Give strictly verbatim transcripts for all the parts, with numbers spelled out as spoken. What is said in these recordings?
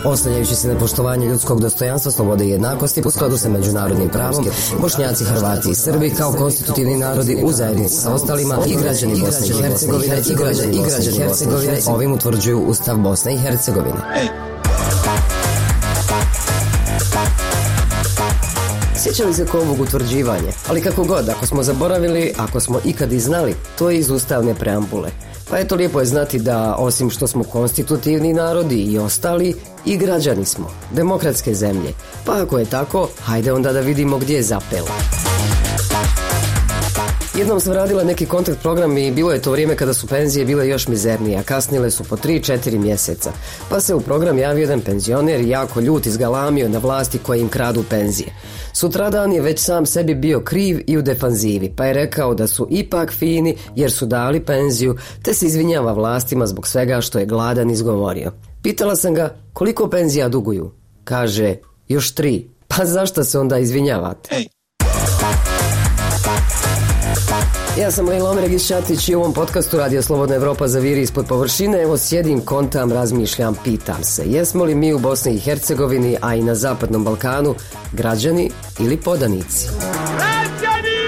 Oslanjajući se na poštovanje ljudskog dostojanstva, slobode i jednakosti u skladu sa međunarodnim pravom, Bošnjaci, Hrvati i Srbi kao konstitutivni narodi u zajednici sa ostalima i građani Bosne i Hercegovine i građani Hercegovine ovim utvrđuju Ustav Bosne i Hercegovine. Sjećali se ko ovog utvrđivanja, ali kako god, ako smo zaboravili, ako smo ikad i znali, to je iz ustavne preambule. Pa eto, lijepo je znati da, osim što smo konstitutivni narodi i ostali, i građani smo, demokratske zemlje. Pa ako je tako, hajde onda da vidimo gdje je zapelo. Jednom sam radila neki kontakt program i bilo je to vrijeme kada su penzije bile još mizernije, a kasnile su po tri četiri mjeseca. Pa se u program javio jedan penzioner i jako ljut izgalamio na vlasti koje im kradu penzije. Sutradan je već sam sebi bio kriv i u defanzivi, pa je rekao da su ipak fini jer su dali penziju, te se izvinjava vlastima zbog svega što je gladan izgovorio. Pitala sam ga koliko penzija duguju. Kaže, još tri. Pa zašto se onda izvinjavate? Hey. Ja sam Lejla Omeregić Ćatić i u ovom podcastu Radio Slobodna Evropa zaviri ispod površine. Evo sjedim, kontam, razmišljam, pitam se. Jesmo li mi u Bosni i Hercegovini, a i na Zapadnom Balkanu, građani ili podanici? Građani!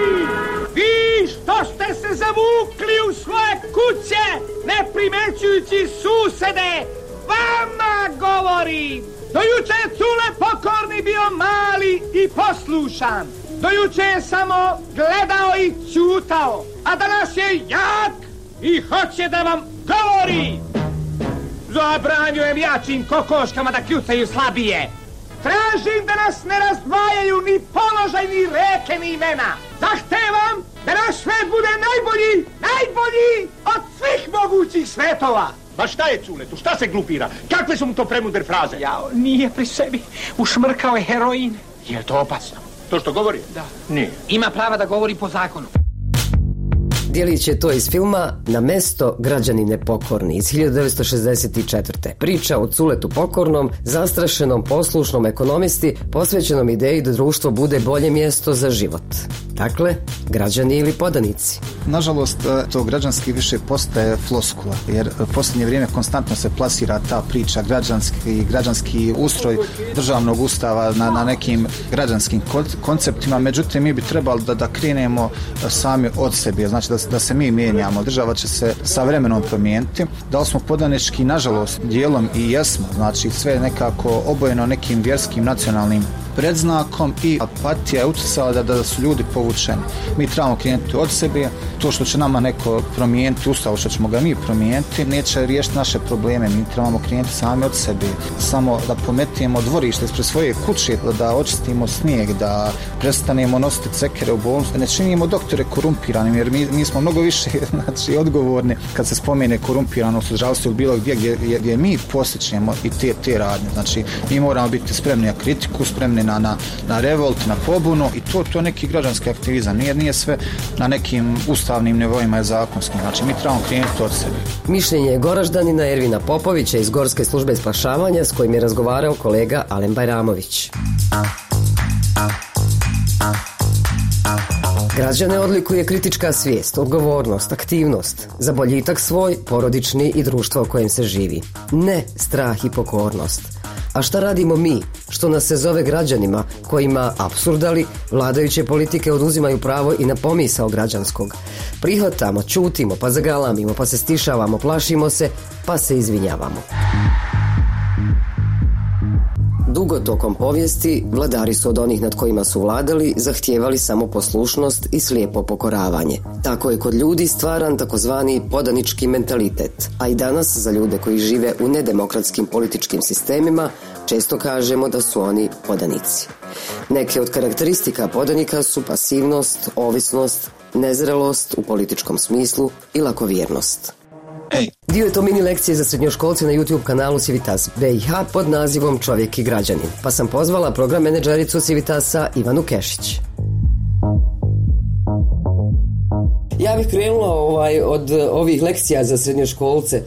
Vi što ste se zavukli u svoje kuće, ne primećujući susede, vama govorim! Do juče je Cule pokorni bio mali i poslušan. Do juče je samo gledao i ćutao, a danas je jak i hoće da vam govori. Zabranjujem jačim kokoškama da kljucaju slabije. Tražim da nas ne razdvajaju ni položaj, ni reke, ni imena. Zahtevam da naš svet bude najbolji, najbolji od svih mogućih svetova. Ma šta je Culetu, šta se glupira? Kakve su mu to premudre fraze? Ja, nije pri sebi, ušmrkao je heroin. Je to opasno? To što govori? Da. Nije. Ima prava da govori po zakonu. Djelić je to iz filma Na mesto građani nepokorni iz hiljadu devetsto šezdeset četvrte. Priča o Culetu Pokornom, zastrašenom, poslušnom ekonomisti, posvećenom ideji da društvo bude bolje mjesto za život. Dakle, građani ili podanici. Nažalost, to građanski više postaje floskula, jer u posljednje vrijeme konstantno se plasira ta priča građanski, građanski ustroj državnog ustava na, na nekim građanskim konceptima, međutim mi bi trebali da, da krenemo sami od sebe, znači da, da se mi mijenjamo, država će se sa vremenom promijeniti, da li smo podanički, nažalost, dijelom i jesmo, znači sve nekako obojeno nekim vjerskim nacionalnim predznakom i apatija je utjecala da, da su ljudi povučeni. Mi trebamo krenuti od sebe, to što će nama neko promijeniti ustav, što ćemo ga mi promijeniti, neće riješiti naše probleme, mi trebamo krenuti sami od sebe, samo da pometimo dvorište ispred svoje kuće, da očistimo snijeg, da prestanemo nositi cekere u bolnicu, da ne činimo doktore korumpiranim, jer mi, mi smo mnogo više znači, odgovorni kad se spomene korumpiranost u zdravstvu bilo gdje, gdje, gdje mi posjećemo i te, te radnje. Znači, mi moramo biti spremni na kritiku, spremni na, na, na revolt, na pobunu i to, to neki građanski aktivizam. Nije, nije sve na nekim ustavnim nivoima i zakonskim. Znači, mi trebamo krenuti od sebe. Mišljenje je Goraždanina Ervina Popovića iz Gorske službe spašavanja s kojim je razgovarao kolega Alen Bajramović. Građane odlikuje kritička svijest, odgovornost, aktivnost, za boljitak svoj, porodični i društvo u kojem se živi. Ne strah i pokornost. A šta radimo mi, što nas se zove građanima, kojima apsurdali vladajuće politike oduzimaju pravo i na pomisao građanskog? Prihvatamo, čutimo, pa zagalamimo, pa se stišavamo, plašimo se, pa se izvinjavamo. Dugo tokom povijesti vladari su od onih nad kojima su vladali zahtijevali samo poslušnost i slijepo pokoravanje. Tako je kod ljudi stvaran takozvani podanički mentalitet, a i danas za ljude koji žive u nedemokratskim političkim sistemima često kažemo da su oni podanici. Neke od karakteristika podanika su pasivnost, ovisnost, nezrelost u političkom smislu i lakovjernost. Dio je to mini lekcije za srednjoškolce na YouTube kanalu Civitas B i H pod nazivom Čovjek i građanin, pa sam pozvala program menadžericu Civitasa Ivanu Kešić. Ja bih krenula ovaj, od ovih lekcija za srednjoškolce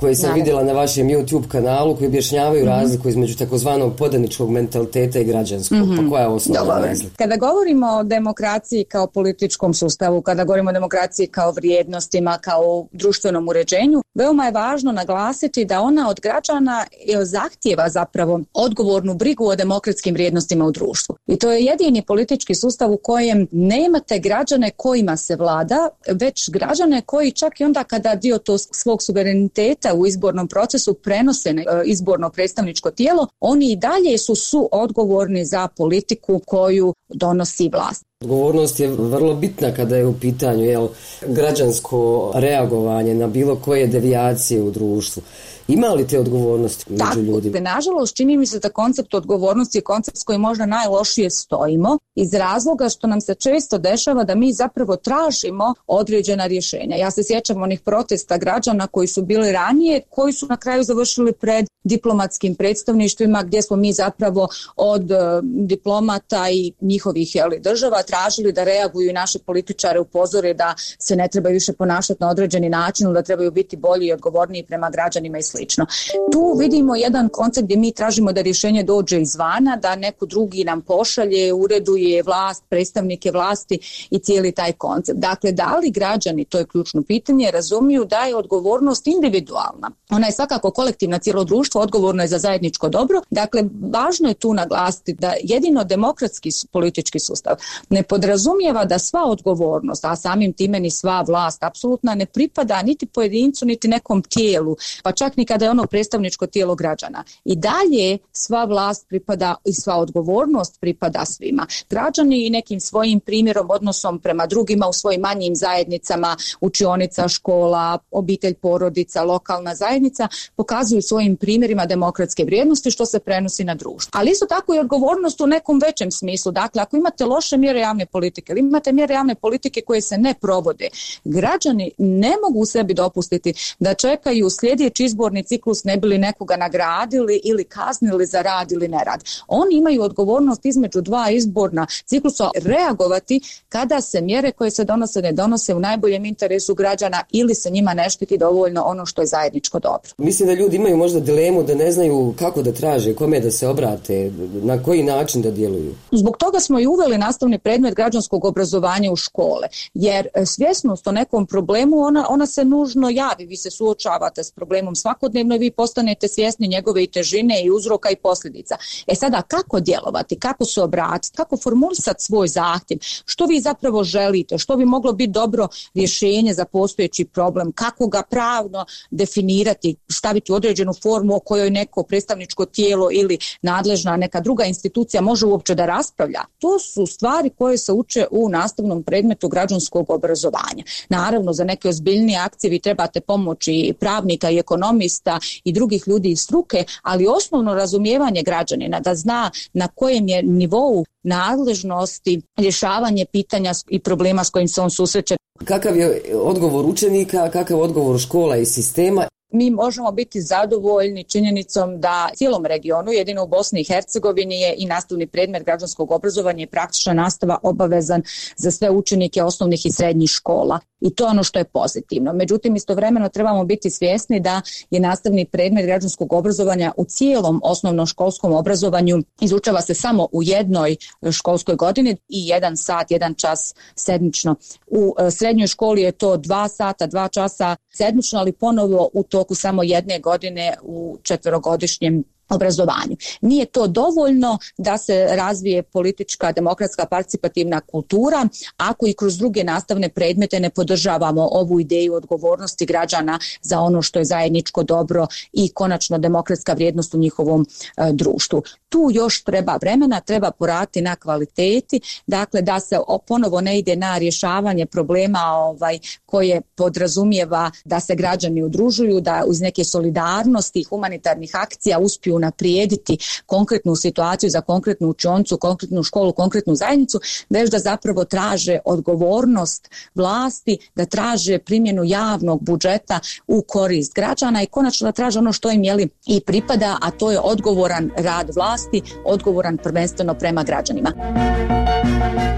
koje sam Naravno. vidjela na vašem YouTube kanalu, koji objašnjavaju mm-hmm. razliku između takozvanog podaničkog mentaliteta i građanskog. Mm-hmm. Pa koja je osnovna razlika? Kada govorimo o demokraciji kao političkom sustavu, kada govorimo o demokraciji kao vrijednostima, kao društvenom uređenju, veoma je važno naglasiti da ona od građana zahtijeva zapravo odgovornu brigu o demokratskim vrijednostima u društvu. I to je jedini politički sustav u kojem nemate građane kojima se vlada, već građane koji čak i onda kada dio to svog suvereniteta u izbornom procesu prenose na izborno predstavničko tijelo, oni i dalje su suodgovorni za politiku koju donosi vlast. Odgovornost je vrlo bitna kada je u pitanju jel, građansko reagovanje na bilo koje devijacije u društvu. Ima li te odgovornosti među Tako, ljudima? Nažalost, čini mi se da koncept odgovornosti je koncept s kojim možda najlošije stojimo iz razloga što nam se često dešava da mi zapravo tražimo određena rješenja. Ja se sjećam onih protesta građana koji su bili ranije, koji su na kraju završili pred diplomatskim predstavništvima gdje smo mi zapravo od uh, diplomata i njihovih jeli, država tražili da reaguju i naše političare upozore da se ne trebaju više ponašati na određeni način, da trebaju biti bolji i odgovorniji prema građanima i slično. Tu vidimo jedan koncept gdje mi tražimo da rješenje dođe izvana, da neko drugi nam pošalje, ureduje vlast, predstavnike vlasti i cijeli taj koncept. Dakle, da li građani, to je ključno pitanje, razumiju da je odgovornost individualna. Ona je svakako kolektivna, cijelo društvo odgovorno je za zajedničko dobro. Dakle, važno je tu naglasiti da jedino demokratski politički sustav ne podrazumijeva da sva odgovornost, a samim time ni sva vlast apsolutna ne pripada niti pojedincu, niti nekom tijelu, pa čak ni kada je ono predstavničko tijelo građana. I dalje sva vlast pripada i sva odgovornost pripada svima. Građani i nekim svojim primjerom, odnosom prema drugima u svojim manjim zajednicama, učionica, škola, obitelj, porodica, lokalna zajednica, pokazuju svojim primjerima demokratske vrijednosti što se prenosi na društvo. Ali isto tako i odgovornost u nekom većem smislu. Dakle, ako imate loše mjere javne politike ili imate mjere javne politike koje se ne provode, građani ne mogu sebi dopustiti da čekaju sljedeći izborni ciklus ne bi li nekoga nagradili ili kaznili za rad ili nerad. Oni imaju odgovornost između dva izborna ciklusa reagovati kada se mjere koje se donose ne donose u najboljem interesu građana ili se njima ne štiti dovoljno ono što je zajedničko dobro. Mislim da ljudi imaju možda dilemu da ne znaju kako da traže, kome da se obrate, na koji način da djeluju. Zbog toga smo i uveli nastavni predmet građanskog obrazovanja u škole, jer svjesnost o nekom problemu ona, ona se nužno javi, vi se suočavate s problemom svakodnevno i vi postanete svjesni njegove i težine i uzroka i posljedica. E sada, kako djelovati, kako se obratiti, kako formulisati svoj zahtjev, što vi zapravo želite, što bi moglo biti dobro rješenje za postojeći problem, kako ga pravno definirati, staviti u određenu formu o kojoj neko predstavničko tijelo ili nadležna neka druga institucija može uopće da raspravlja. To su stvari koje se uče u nastavnom predmetu građanskog obrazovanja. Naravno, za neke ozbiljnije akcije vi trebate pomoći pravnika i ekonomista i drugih ljudi iz struke, ali osnovno razumijevanje građanina da zna na kojem je nivou nadležnosti rješavanje pitanja i problema s kojim se on susreće. Kakav je odgovor učenika, kakav je odgovor škola i sistema? Mi možemo biti zadovoljni činjenicom da cijelom regionu, jedino u Bosni i Hercegovini, je i nastavni predmet građanskog obrazovanja i praktična nastava obavezan za sve učenike osnovnih i srednjih škola. I to je ono što je pozitivno. Međutim, istovremeno trebamo biti svjesni da je nastavni predmet građanskog obrazovanja u cijelom osnovnom školskom obrazovanju izučava se samo u jednoj školskoj godini i jedan sat, jedan čas sedmično. U srednjoj školi je to dva sata, dva časa sedmično, ali ponovo u toku samo jedne godine u četverogodišnjem obrazovanju. Nije to dovoljno da se razvije politička, demokratska, participativna kultura ako i kroz druge nastavne predmete ne podržavamo ovu ideju odgovornosti građana za ono što je zajedničko dobro i konačno demokratska vrijednost u njihovom e, društvu. Tu još treba vremena, treba poraditi na kvaliteti, dakle da se ponovo ne ide na rješavanje problema ovaj, koje podrazumijeva da se građani udružuju, da uz neke solidarnosti, humanitarnih akcija uspiju naprijediti konkretnu situaciju za konkretnu učionicu, konkretnu školu, konkretnu zajednicu, već da zapravo traže odgovornost vlasti, da traže primjenu javnog budžeta u korist građana i konačno da traže ono što im jeli i pripada, a to je odgovoran rad vlasti, odgovoran prvenstveno prema građanima.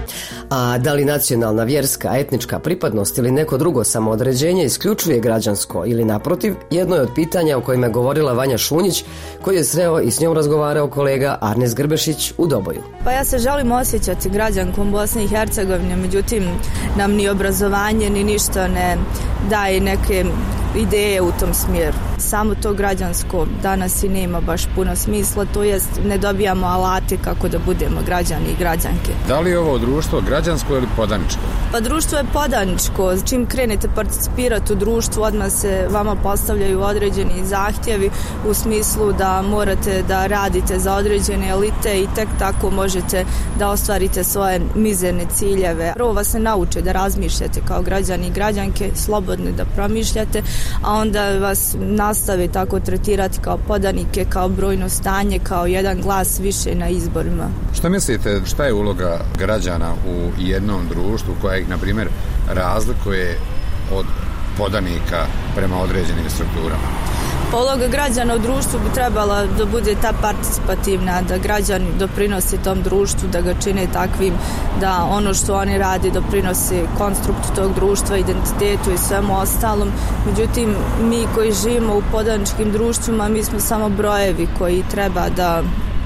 A da li nacionalna, vjerska, etnička pripadnost ili neko drugo samoodređenje isključuje građansko ili naprotiv, jedno je od pitanja o kojima je govorila Vanja Šunjić, koji je sreo i s njom razgovarao kolega Arnes Grbešić u Doboju. Pa ja se želim osjećati građankom Bosne i Hercegovine, međutim nam ni obrazovanje ni ništa ne daje neke ideje u tom smjeru. Samo to građansko danas i nema baš puno smisla, to jest ne dobijamo alate kako da budemo građani i građanke. Da li je ovo društvo građansko ili podaničko? Pa društvo je podaničko. Čim krenete participirati u društvu, odmah se vama postavljaju određeni zahtjevi u smislu da morate da radite za određene elite i tek tako možete da ostvarite svoje mizerne ciljeve. Prvo vas se nauče da razmišljate kao građani i građanke, slobodno da promišljate, a onda vas nastave tako tretirati kao podanike, kao brojno stanje, kao jedan glas više na izborima. Što mislite, šta je uloga građana u jednom društvu koja ih, na primjer, razlikuje od podanika prema određenim strukturama? Uloga građana u društvu bi trebala da bude ta participativna, da građani doprinose tom društvu, da ga čine takvim, da ono što oni radi doprinose konstruktu tog društva, identitetu i svemu ostalom. Međutim, mi koji živimo u podaničkim društvima, mi smo samo brojevi koji treba da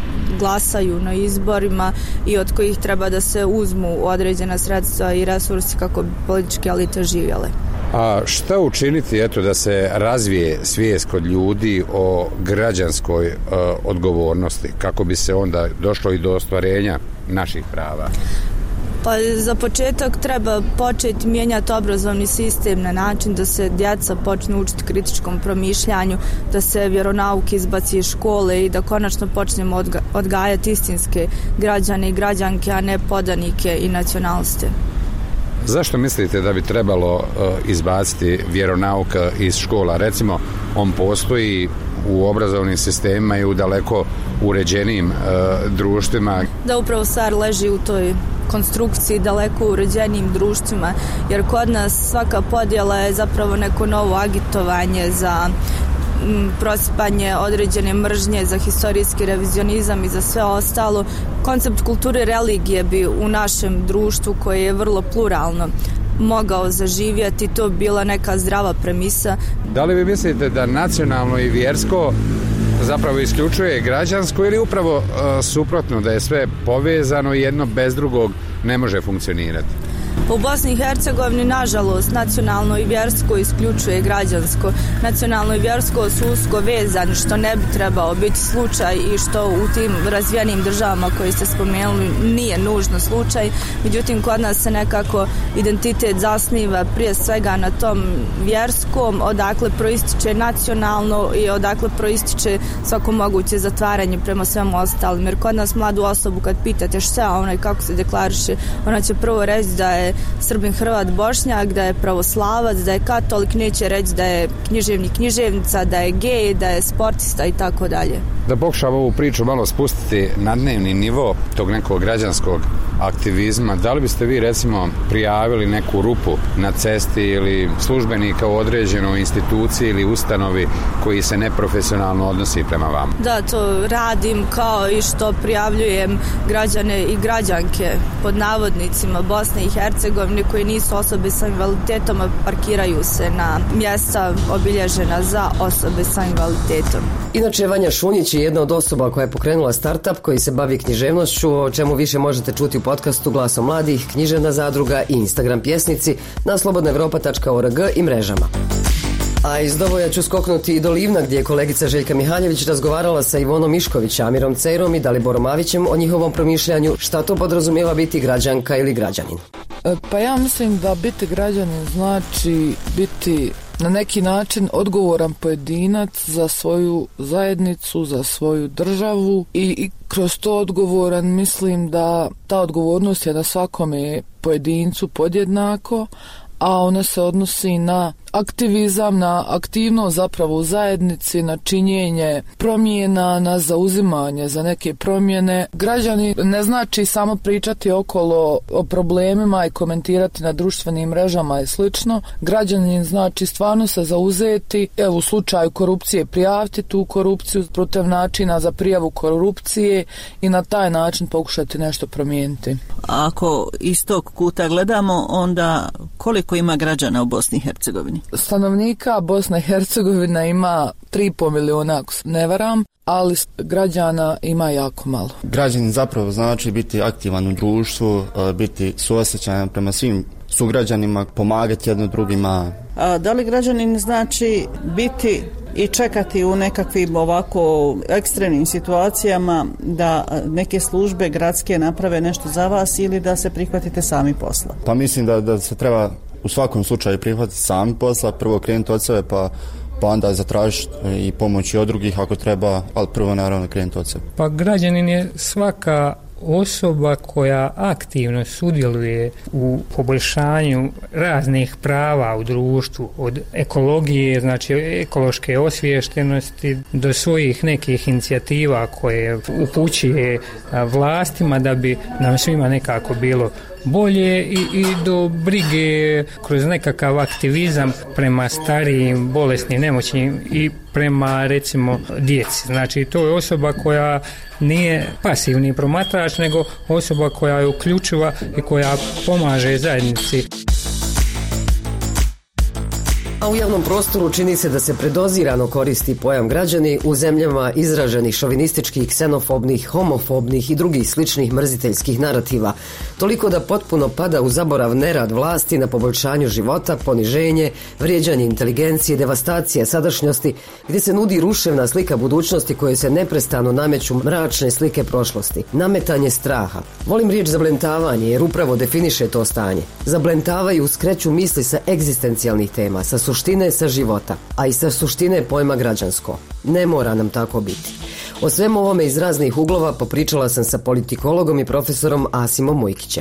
glasaju na izborima i od kojih treba da se uzmu određena sredstva i resursi kako bi političke elite živjele. A šta učiniti, eto, da se razvije svijest kod ljudi o građanskoj e, odgovornosti, kako bi se onda došlo i do ostvarenja naših prava? Pa za početak treba početi mijenjati obrazovni sistem na način da se djeca počnu učiti kritičkom promišljanju, da se vjeronauk izbaci iz škole i da konačno počnemo odga- odgajati istinske građane i građanke, a ne podanike i nacionaliste. Zašto mislite da bi trebalo uh, izbaciti vjeronauk iz škola? Recimo, on postoji u obrazovnim sistemima i u daleko uređenijim uh, društvima. Da, upravo stvar leži u toj konstrukciji daleko uređenijim društvima, jer kod nas svaka podjela je zapravo neko novo agitovanje za prosipanje određene mržnje, za historijski revizionizam i za sve ostalo. Koncept kulture religije bi u našem društvu, koje je vrlo pluralno, mogao zaživjeti, to bila neka zdrava premisa. Da li vi mislite da nacionalno i vjersko zapravo isključuje građansko ili upravo uh, suprotno, da je sve povezano i jedno bez drugog ne može funkcionirati? U Bosni i Hercegovini, nažalost, nacionalno i vjersko isključuje građansko. Nacionalno i vjersko su usko vezani, što ne bi trebao biti slučaj i što u tim razvijenim državama koje ste spomenuli nije nužno slučaj. Međutim, kod nas se nekako identitet zasniva prije svega na tom vjerskom, odakle proističe nacionalno i odakle proističe svako moguće zatvaranje prema svemu ostalim. Jer kod nas mladu osobu kad pitate šta ona i kako se deklariše, ona će prvo reći da je Srbin, Hrvat, Bošnjak, da je pravoslavac, da je katolik, neće reći da je književnik, književnica, da je gej, da je sportista i tako dalje. Da pokušam ovu priču malo spustiti na dnevni nivo tog nekog građanskog aktivizma, da li biste vi recimo prijavili neku rupu na cesti ili službenika u određenoj instituciji ili ustanovi koji se neprofesionalno odnosi prema vama? Da, to radim, kao i što prijavljujem građane i građanke pod navodnicima Bosne i Hercegovine koji nisu osobe sa invaliditetom, a parkiraju se na mjesta obilježena za osobe sa invaliditetom. Inače, Vanja Šunjić je jedna od osoba koja je pokrenula startup koji se bavi književnošću, o čemu više možete čuti u podcastu Glasom mladih, Književna zadruga i Instagram pjesnici na slobodna evropa tačka org i mrežama. A iz Doboja ću skoknuti i do Livna, gdje je kolegica Željka Mihaljević razgovarala sa Ivonom Mišković, Amirom Cejrom i Daliborom Avićem o njihovom promišljanju šta to podrazumijeva biti građanka ili građanin. Pa ja mislim da biti građanin znači biti na neki način odgovoran pojedinac za svoju zajednicu, za svoju državu i, i kroz to odgovoran mislim da ta odgovornost je na svakome pojedincu podjednako, a ona se odnosi na aktivizam, na aktivnost zapravo u zajednici, na činjenje promjena, na zauzimanje za neke promjene. Građani ne znači samo pričati okolo o problemima i komentirati na društvenim mrežama i slično. Građanin znači stvarno se zauzeti, evo u slučaju korupcije prijaviti tu korupciju protiv načina za prijavu korupcije i na taj način pokušati nešto promijeniti. Ako iz tog kuta gledamo, onda koliko ima građana u Bosni i Hercegovini? Stanovnika Bosna i Hercegovina ima tri i pol miliona, ako se ne varam, ali građana ima jako malo. Građanin zapravo znači biti aktivan u društvu, biti suosjećajan prema svim sugrađanima, pomagati jedno drugima. A da li građanin znači biti i čekati u nekakvim ovako ekstremnim situacijama da neke službe gradske naprave nešto za vas ili da se prihvatite sami posla? Pa mislim da, da se treba u svakom slučaju prihvatiti sami posla, prvo krenuti od sebe pa, pa onda zatražiti i pomoći od drugih ako treba, ali prvo naravno krenuti od sebe. Pa građanin je svaka osoba koja aktivno sudjeluje u poboljšanju raznih prava u društvu, od ekologije, znači ekološke osviještenosti, do svojih nekih inicijativa koje upućuje vlastima da bi nam svima nekako bilo bolje i, i do brige kroz nekakav aktivizam prema starijim, bolesnim, nemoćnim i prema recimo djeci. Znači to je osoba koja nije pasivni promatrač, nego osoba koja je uključiva i koja pomaže zajednici. A u javnom prostoru čini se da se predozirano koristi pojam građani u zemljama izraženih šovinističkih, ksenofobnih, homofobnih i drugih sličnih mrziteljskih narativa, toliko da potpuno pada u zaborav nerad vlasti na poboljšanju života, poniženje, vrijeđanje inteligencije, devastacija sadašnjosti, gdje se nudi ruševna slika budućnosti koje se neprestano nameću mračne slike prošlosti, nametanje straha. Volim riječ zablentavanje jer upravo definiše to stanje. Zablentavaju, skreću misli sa egzistencijalnih tema, sa suštine, sa života, a i sa suštine pojma građansko. Ne mora nam tako biti. O svemu ovome iz raznih uglova popričala sam sa politikologom i profesorom Asimom Mujkićem.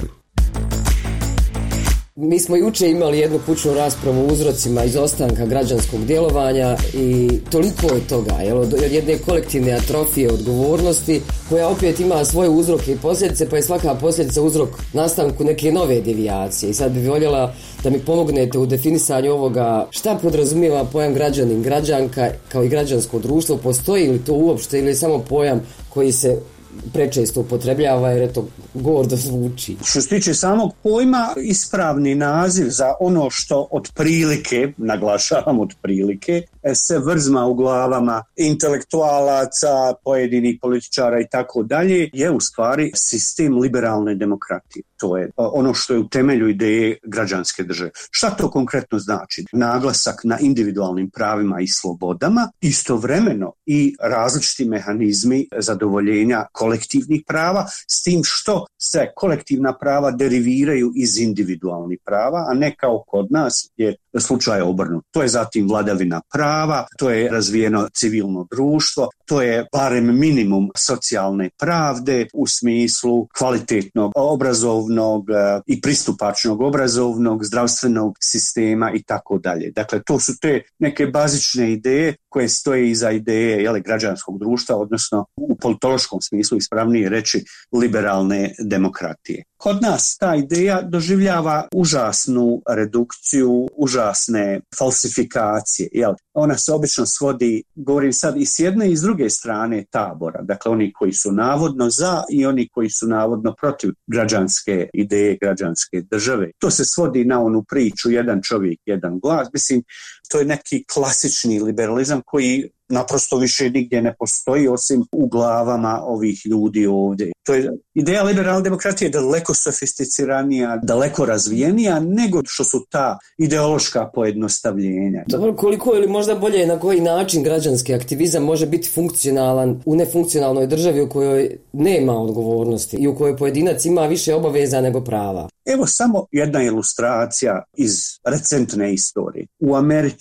Mi smo juče imali jednu kućnu raspravu o uzrocima izostanka građanskog djelovanja i toliko je toga, jel, od jedne kolektivne atrofije odgovornosti koja opet ima svoje uzroke i posljedice, pa je svaka posljedica uzrok nastanku neke nove devijacije. I sad bih voljela da mi pomognete u definisanju ovoga šta podrazumijeva pojam građanin, građanka kao i građansko društvo, postoji li to uopšte ili je samo pojam koji se prečesto upotrebljava jer eto gordo zvuči. Što se tiče samog pojma, ispravni naziv za ono što otprilike, naglašavam otprilike, se vrzma u glavama intelektualaca, pojedinih političara i tako dalje, je u stvari sistem liberalne demokratije. To je ono što je u temelju ideje građanske države. Šta to konkretno znači? Naglasak na individualnim pravima i slobodama, istovremeno i različiti mehanizmi zadovoljenja kolektivnih prava, s tim što se kolektivna prava deriviraju iz individualnih prava, a ne kao kod nas je slučaj obrnut. To je zatim vladavina prava, to je razvijeno civilno društvo, to je barem minimum socijalne pravde u smislu kvalitetnog obrazovnog i pristupačnog obrazovnog, zdravstvenog sistema i tako dalje. Dakle, to su te neke bazične ideje koje stoje iza ideje jele, građanskog društva, odnosno u politološkom smislu ispravnije reći liberalne demokratije. Kod nas ta ideja doživljava užasnu redukciju, užasne falsifikacije. Jel? Ona se obično svodi, govorim sad i s jedne i s druge strane tabora, dakle oni koji su navodno za i oni koji su navodno protiv građanske ideje, građanske države. To se svodi na onu priču jedan čovjek, jedan glas. Mislim, to je neki klasični liberalizam koji naprosto više nigdje ne postoji osim u glavama ovih ljudi ovdje. To je ideja liberalne demokratije daleko sofisticiranija, daleko razvijenija nego što su ta ideološka pojednostavljenja. Dobro, koliko ili možda bolje na koji način građanski aktivizam može biti funkcionalan u nefunkcionalnoj državi u kojoj nema odgovornosti i u kojoj pojedinac ima više obaveza nego prava? Evo samo jedna ilustracija iz recentne istorije. U Americi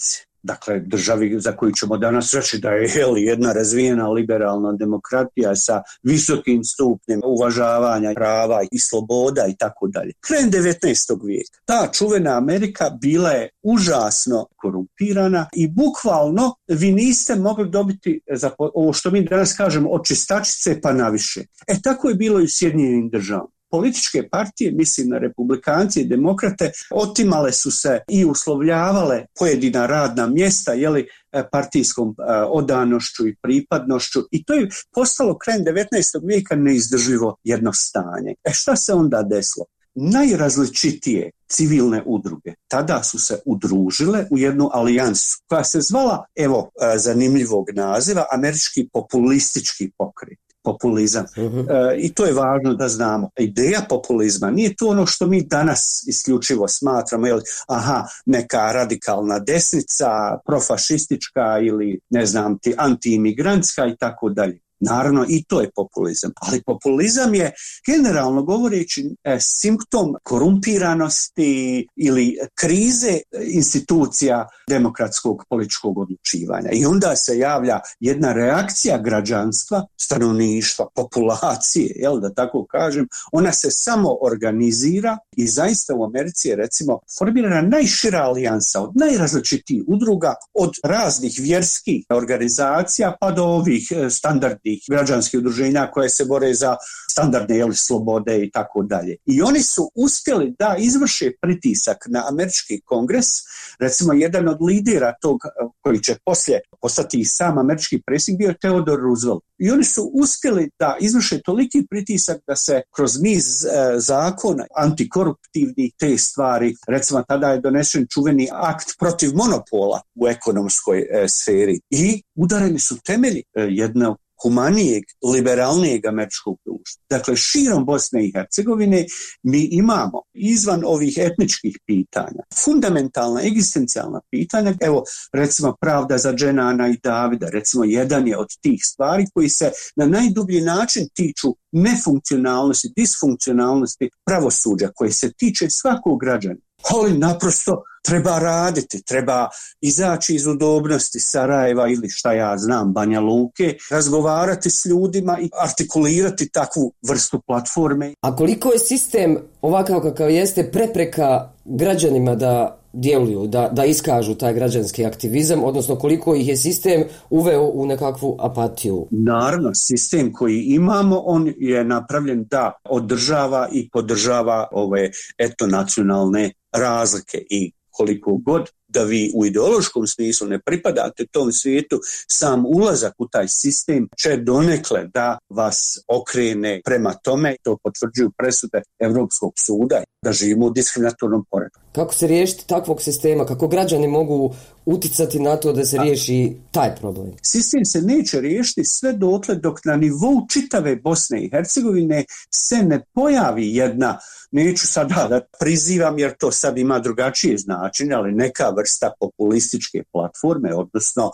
dakle državi za koju ćemo danas reći da je jel, jedna razvijena liberalna demokratija sa visokim stupnjem uvažavanja prava i sloboda i tako dalje. Krajem devetnaestog vijeka ta čuvena Amerika bila je užasno korumpirana i bukvalno vi niste mogli dobiti za ovo što mi danas kažemo od čistačice pa naviše. E tako je bilo i u Sjedinjenim državama. Političke partije, mislim na republikanci i demokrate, otimale su se i uslovljavale pojedina radna mjesta jeli, partijskom odanošću i pripadnošću i to je postalo krajem devetnaestog vijeka neizdrživo jedno stanje. E šta se onda desilo? Najrazličitije civilne udruge tada su se udružile u jednu alijansu koja se zvala, evo zanimljivog naziva, Američki populistički pokret. Populizam. Uh-huh. E, I to je važno da znamo. Ideja populizma nije to ono što mi danas isključivo smatramo, jel, aha, neka radikalna desnica, profašistička ili ne znam ti antiimigrantska i tako dalje. Naravno i to je populizam, ali populizam je generalno govoreći e, simptom korumpiranosti ili krize institucija demokratskog političkog odlučivanja i onda se javlja jedna reakcija građanstva, stanovništva, populacije, jel da tako kažem, ona se samo organizira i zaista u Americi je recimo formirana najšira alijansa od najrazličitijih udruga, od raznih vjerskih organizacija pa do ovih standardnih građanskih udruženja koje se bore za standardne jel, slobode i tako dalje. I oni su uspjeli da izvrše pritisak na američki kongres, recimo jedan od lidera tog koji će poslije postati i sam američki predsjednik bio Theodore Roosevelt. I oni su uspjeli da izvrše toliki pritisak da se kroz niz e, zakona antikoruptivnih te stvari, recimo tada je donesen čuveni akt protiv monopola u ekonomskoj e, sferi i udareni su temelji e, jednog humanijeg, liberalnijeg američkog društva. Dakle, širom Bosne i Hercegovine mi imamo izvan ovih etničkih pitanja, fundamentalna, egzistencijalna pitanja, evo recimo pravda za Dženana i Davida, recimo jedan je od tih stvari koji se na najdublji način tiču nefunkcionalnosti, disfunkcionalnosti pravosuđa koje se tiče svakog građana. Ali naprosto treba raditi, treba izaći iz udobnosti Sarajeva ili šta ja znam, Banja Luke, razgovarati s ljudima i artikulirati takvu vrstu platforme. A koliko je sistem ovakav kakav jeste prepreka građanima da djeluju, da, da iskažu taj građanski aktivizam, odnosno koliko ih je sistem uveo u nekakvu apatiju? Naravno, sistem koji imamo, on je napravljen da održava i podržava ove etnonacionalne razlike i koliko god da vi u ideološkom smislu ne pripadate tom svijetu, sam ulazak u taj sistem će donekle da vas okrene prema tome, to potvrđuju presude Europskog suda, da živimo u diskriminatornom poretku. Kako se riješiti takvog sistema? Kako građani mogu uticati na to da se riješi taj problem? Sistem se neće riješiti sve dotle dok na nivou čitave Bosne i Hercegovine se ne pojavi jedna, neću sada da prizivam jer to sad ima drugačije značenje, ali neka vrsta populističke platforme, odnosno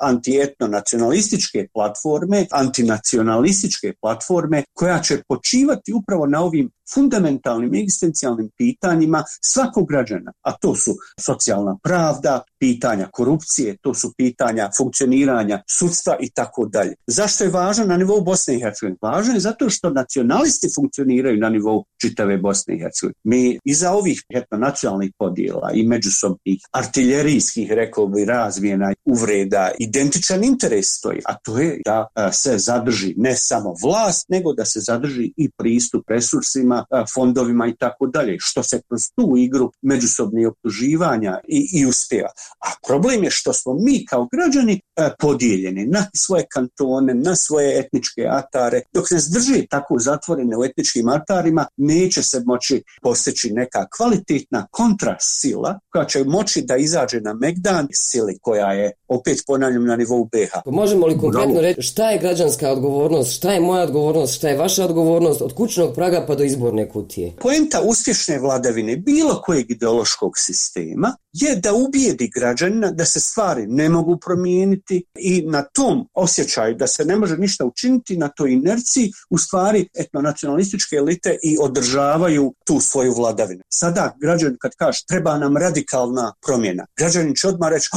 antietno-nacionalističke platforme, antinacionalističke platforme koja će počivati upravo na ovim fundamentalnim egzistencijalnim pitanjima svakog građana, a to su socijalna pravda, pitanja korupcije, to su pitanja funkcioniranja sudstva i tako dalje. Zašto je važno na nivou Bosne i Hercegovine? Važno je zato što nacionalisti funkcioniraju na nivou čitave Bosne i Hercegovine. Mi iza ovih etnonacionalnih podjela i međusobnih artiljerijskih, rekao bi, razmjena uvreda, identičan interes stoji, a to je da se zadrži ne samo vlast, nego da se zadrži i pristup resursima, fondovima i tako dalje, što se kroz tu igru međusobnih optuživanja i, i uspjeva. A problem je što smo mi kao građani e, podijeljeni na svoje kantone, na svoje etničke atare. Dok ne zdrži tako zatvorene u etničkim atarima, neće se moći postići neka kvalitetna kontrasila koja će moći da izađe na megdan sili koja je, opet ponavljam, na nivou B H. Možemo li konkretno reći šta je građanska odgovornost, šta je moja odgovornost, šta je vaša odgovornost od kućnog praga pa do izborne kutije? Poenta uspješne vladavine bilo kojeg ideološkog sistema je da ubijedi građanina da se stvari ne mogu promijeniti i na tom osjećaju da se ne može ništa učiniti, na toj inerciji u stvari etnonacionalističke elite i održavaju tu svoju vladavinu. Sada građanin kad kaže treba nam radikalna promjena, građanin će odmah reći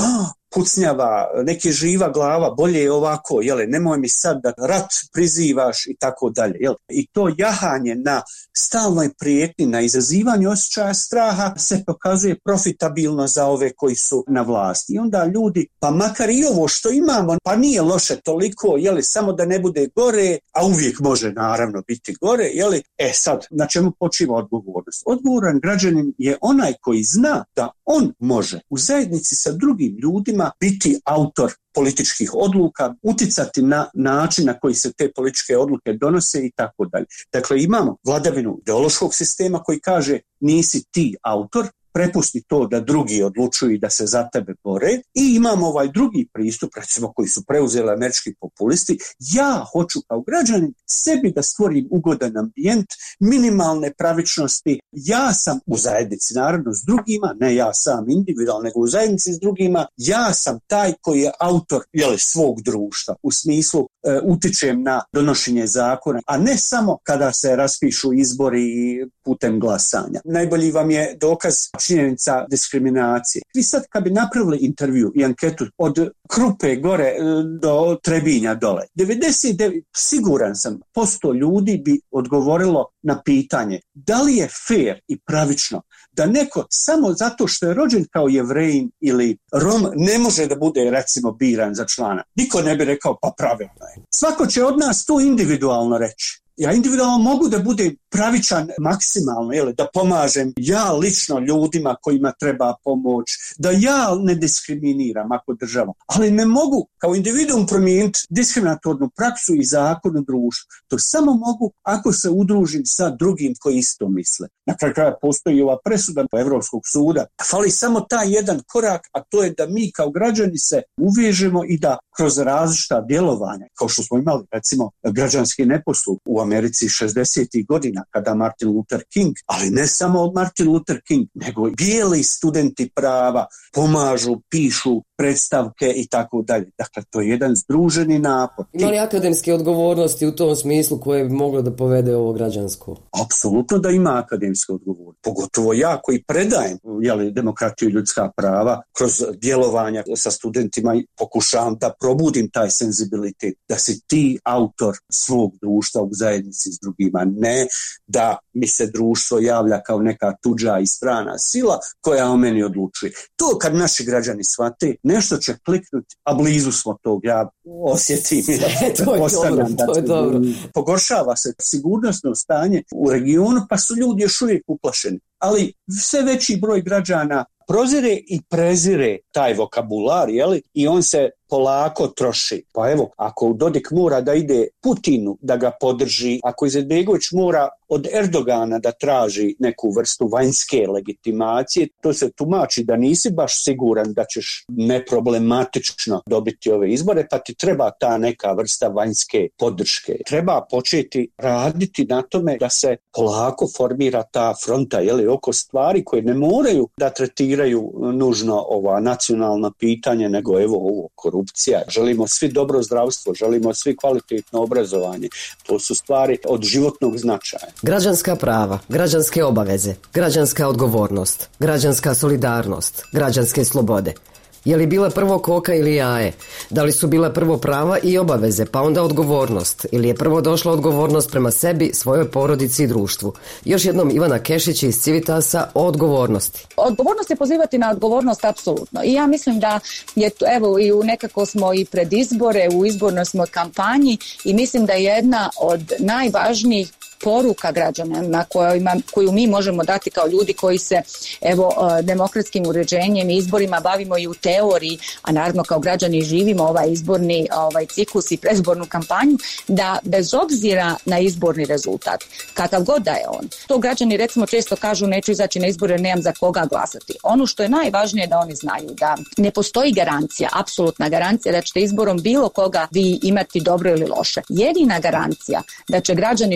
pucnjava, neki živa glava, bolje je ovako, jele, nemoj mi sad da rat prizivaš i tako dalje. Jel? I to jahanje na stalnoj prijetnji, na izazivanje osjećaja straha se pokazuje profitabilno za ove koji su na vlasti. I onda ljudi, pa makar i ovo što imamo, pa nije loše toliko, jeli, samo da ne bude gore, a uvijek može naravno biti gore, jeli, e sad, na čemu počiva odgovornost? Odgovoran građanin je onaj koji zna da on može u zajednici sa drugim ljudima biti autor političkih odluka, uticati na način na koji se te političke odluke donose i tako dalje. Dakle, imamo vladavinu ideološkog sistema koji kaže nisi ti autor, prepusti to da drugi odlučuju i da se za tebe bore, i imamo ovaj drugi pristup, recimo koji su preuzeli američki populisti, ja hoću kao građanin sebi da stvorim ugodan ambijent, minimalne pravičnosti, ja sam u zajednici naravno s drugima, ne ja sam individualno, nego u zajednici s drugima, ja sam taj koji je autor jeli, svog društva, u smislu e, utičem na donošenje zakona, a ne samo kada se raspišu izbori putem glasanja. Najbolji vam je dokaz činjenica diskriminacije. Vi sad kad bi napravili intervju i anketu od Krupe gore do Trebinja dole, devedeset devet siguran sam posto ljudi bi odgovorilo na pitanje da li je fair i pravično da neko samo zato što je rođen kao Jevrejin ili Rom ne može da bude recimo biran za člana. Niko ne bi rekao pa pravilno je. Svako će od nas to individualno reći. Ja individualno mogu da budem pravičan maksimalno, jel, da pomažem ja lično ljudima kojima treba pomoć, da ja ne diskriminiram ako država, ali ne mogu kao individuum promijeniti diskriminatornu praksu i zakon u društvu. To samo mogu ako se udružim sa drugim koji isto misle. Na kraju kraja postoji ova presuda Evropskog suda. Fali samo taj jedan korak, a to je da mi kao građani se uvežemo i da kroz različita djelovanja, kao što smo imali recimo građanski neposluh u Americi šezdesetih godina kada Martin Luther King, ali ne samo Martin Luther King, nego bijeli studenti prava pomažu, pišu predstavke i tako dalje. Dakle, to je jedan združeni napor. Ima li akademske odgovornosti u tom smislu koje bi moglo da povede ovo građansko? Apsolutno da ima akademske odgovornosti. Pogotovo ja koji predajem jeli, demokratiju i ljudska prava kroz djelovanja sa studentima i pokušavam da probudim taj senzibilitet, da si ti autor svog društva u zajednici s drugima, ne da mi se društvo javlja kao neka tuđa i strana sila koja o meni odlučuje. To kad naši građani shvate, nešto će kliknuti, a blizu smo tog, ja osjetim. E, to je dobro, to je dobro. Pogoršava se sigurnosno stanje u regionu, pa su ljudi još uvijek uplašeni. Ali sve veći broj građana prozire i prezire taj vokabular, jeli? I on se polako troši. Pa evo, ako Dodik mora da ide Putinu da ga podrži, ako Izetbegović mora od Erdogana da traži neku vrstu vanjske legitimacije, to se tumači da nisi baš siguran da ćeš neproblematično dobiti ove izbore, pa ti treba ta neka vrsta vanjske podrške. Treba početi raditi na tome da se polako formira ta fronta, jeli, oko stvari koje ne moraju da tretiraju nužno ova nacionalna pitanja, nego evo ovo korupcija. Želimo svi dobro zdravstvo, želimo svi kvalitetno obrazovanje. To su stvari od životnog značaja. Građanska prava, građanske obaveze, građanska odgovornost, građanska solidarnost, građanske slobode. Je li bila prvo koka ili jaje? Da li su bila prvo prava i obaveze, pa onda odgovornost? Ili je prvo došla odgovornost prema sebi, svojoj porodici i društvu? Još jednom Ivana Kešić iz Civitasa o odgovornosti. Odgovornost je pozivati na odgovornost apsolutno. I ja mislim da je, evo, i u nekako smo i pred izbore, u izbornoj smo kampanji i mislim da je jedna od najvažnijih poruka građana na kojima, koju mi možemo dati kao ljudi koji se evo demokratskim uređenjem i izborima bavimo i u teoriji, a naravno kao građani živimo ovaj izborni ovaj ciklus i predizbornu kampanju, da bez obzira na izborni rezultat, kakav god da je on, to građani recimo često kažu neću izaći na izbore, nemam za koga glasati. Ono što je najvažnije da oni znaju da ne postoji garancija, apsolutna garancija da ćete izborom bilo koga vi imati dobro ili loše. Jedina garancija da će građani živjeti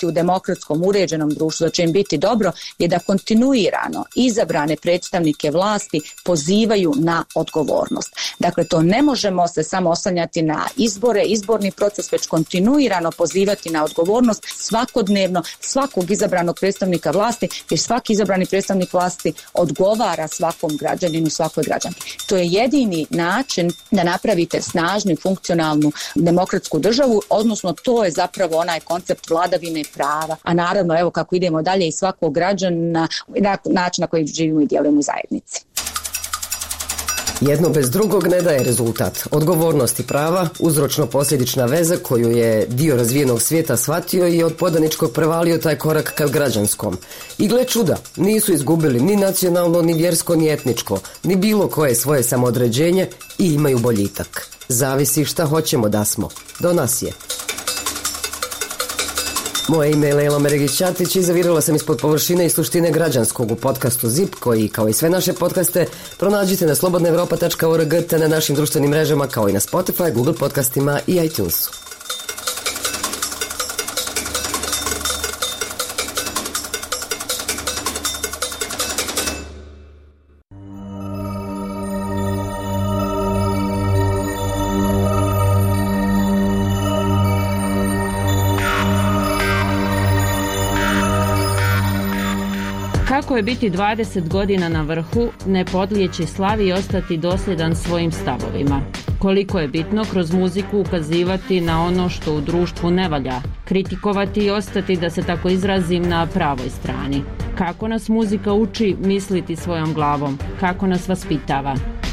živjeti u demokratskom uređenom društvu, da će im biti dobro, je da kontinuirano izabrane predstavnike vlasti pozivaju na odgovornost. Dakle, to ne možemo se samo oslanjati na izbore, izborni proces, već kontinuirano pozivati na odgovornost svakodnevno svakog izabranog predstavnika vlasti, jer svaki izabrani predstavnik vlasti odgovara svakom građaninu, svakoj građanki. To je jedini način da napravite snažnu i funkcionalnu demokratsku državu, odnosno to je zapravo onaj koncept vladavine prava, a naravno evo kako idemo dalje i svakog građana na način na koji živimo i djelujemo u zajednici. Jedno bez drugog ne daje rezultat. Odgovornost i prava, uzročno-posljedična veza koju je dio razvijenog svijeta shvatio i od podaničkog prevalio taj korak ka građanskom. I gle čuda, nisu izgubili ni nacionalno, ni vjersko, ni etničko, ni bilo koje svoje samoodređenje i imaju boljitak. Zavisi šta hoćemo da smo. Do nas je. Moje ime je Lejla Meregić-Ćatić i zavirala sam ispod površine i suštine građanskog u podcastu zip, koji, kao i sve naše podcaste, pronađite na slobodna evropa tačka org te na našim društvenim mrežama, kao i na Spotify, Google podcastima i iTunesu. Kako je biti dvadeset godina na vrhu, ne podlijeći slavi i ostati dosljedan svojim stavovima? Koliko je bitno kroz muziku ukazivati na ono što u društvu ne valja, kritikovati i ostati, da se tako izrazim, na pravoj strani? Kako nas muzika uči misliti svojom glavom? Kako nas vaspitava?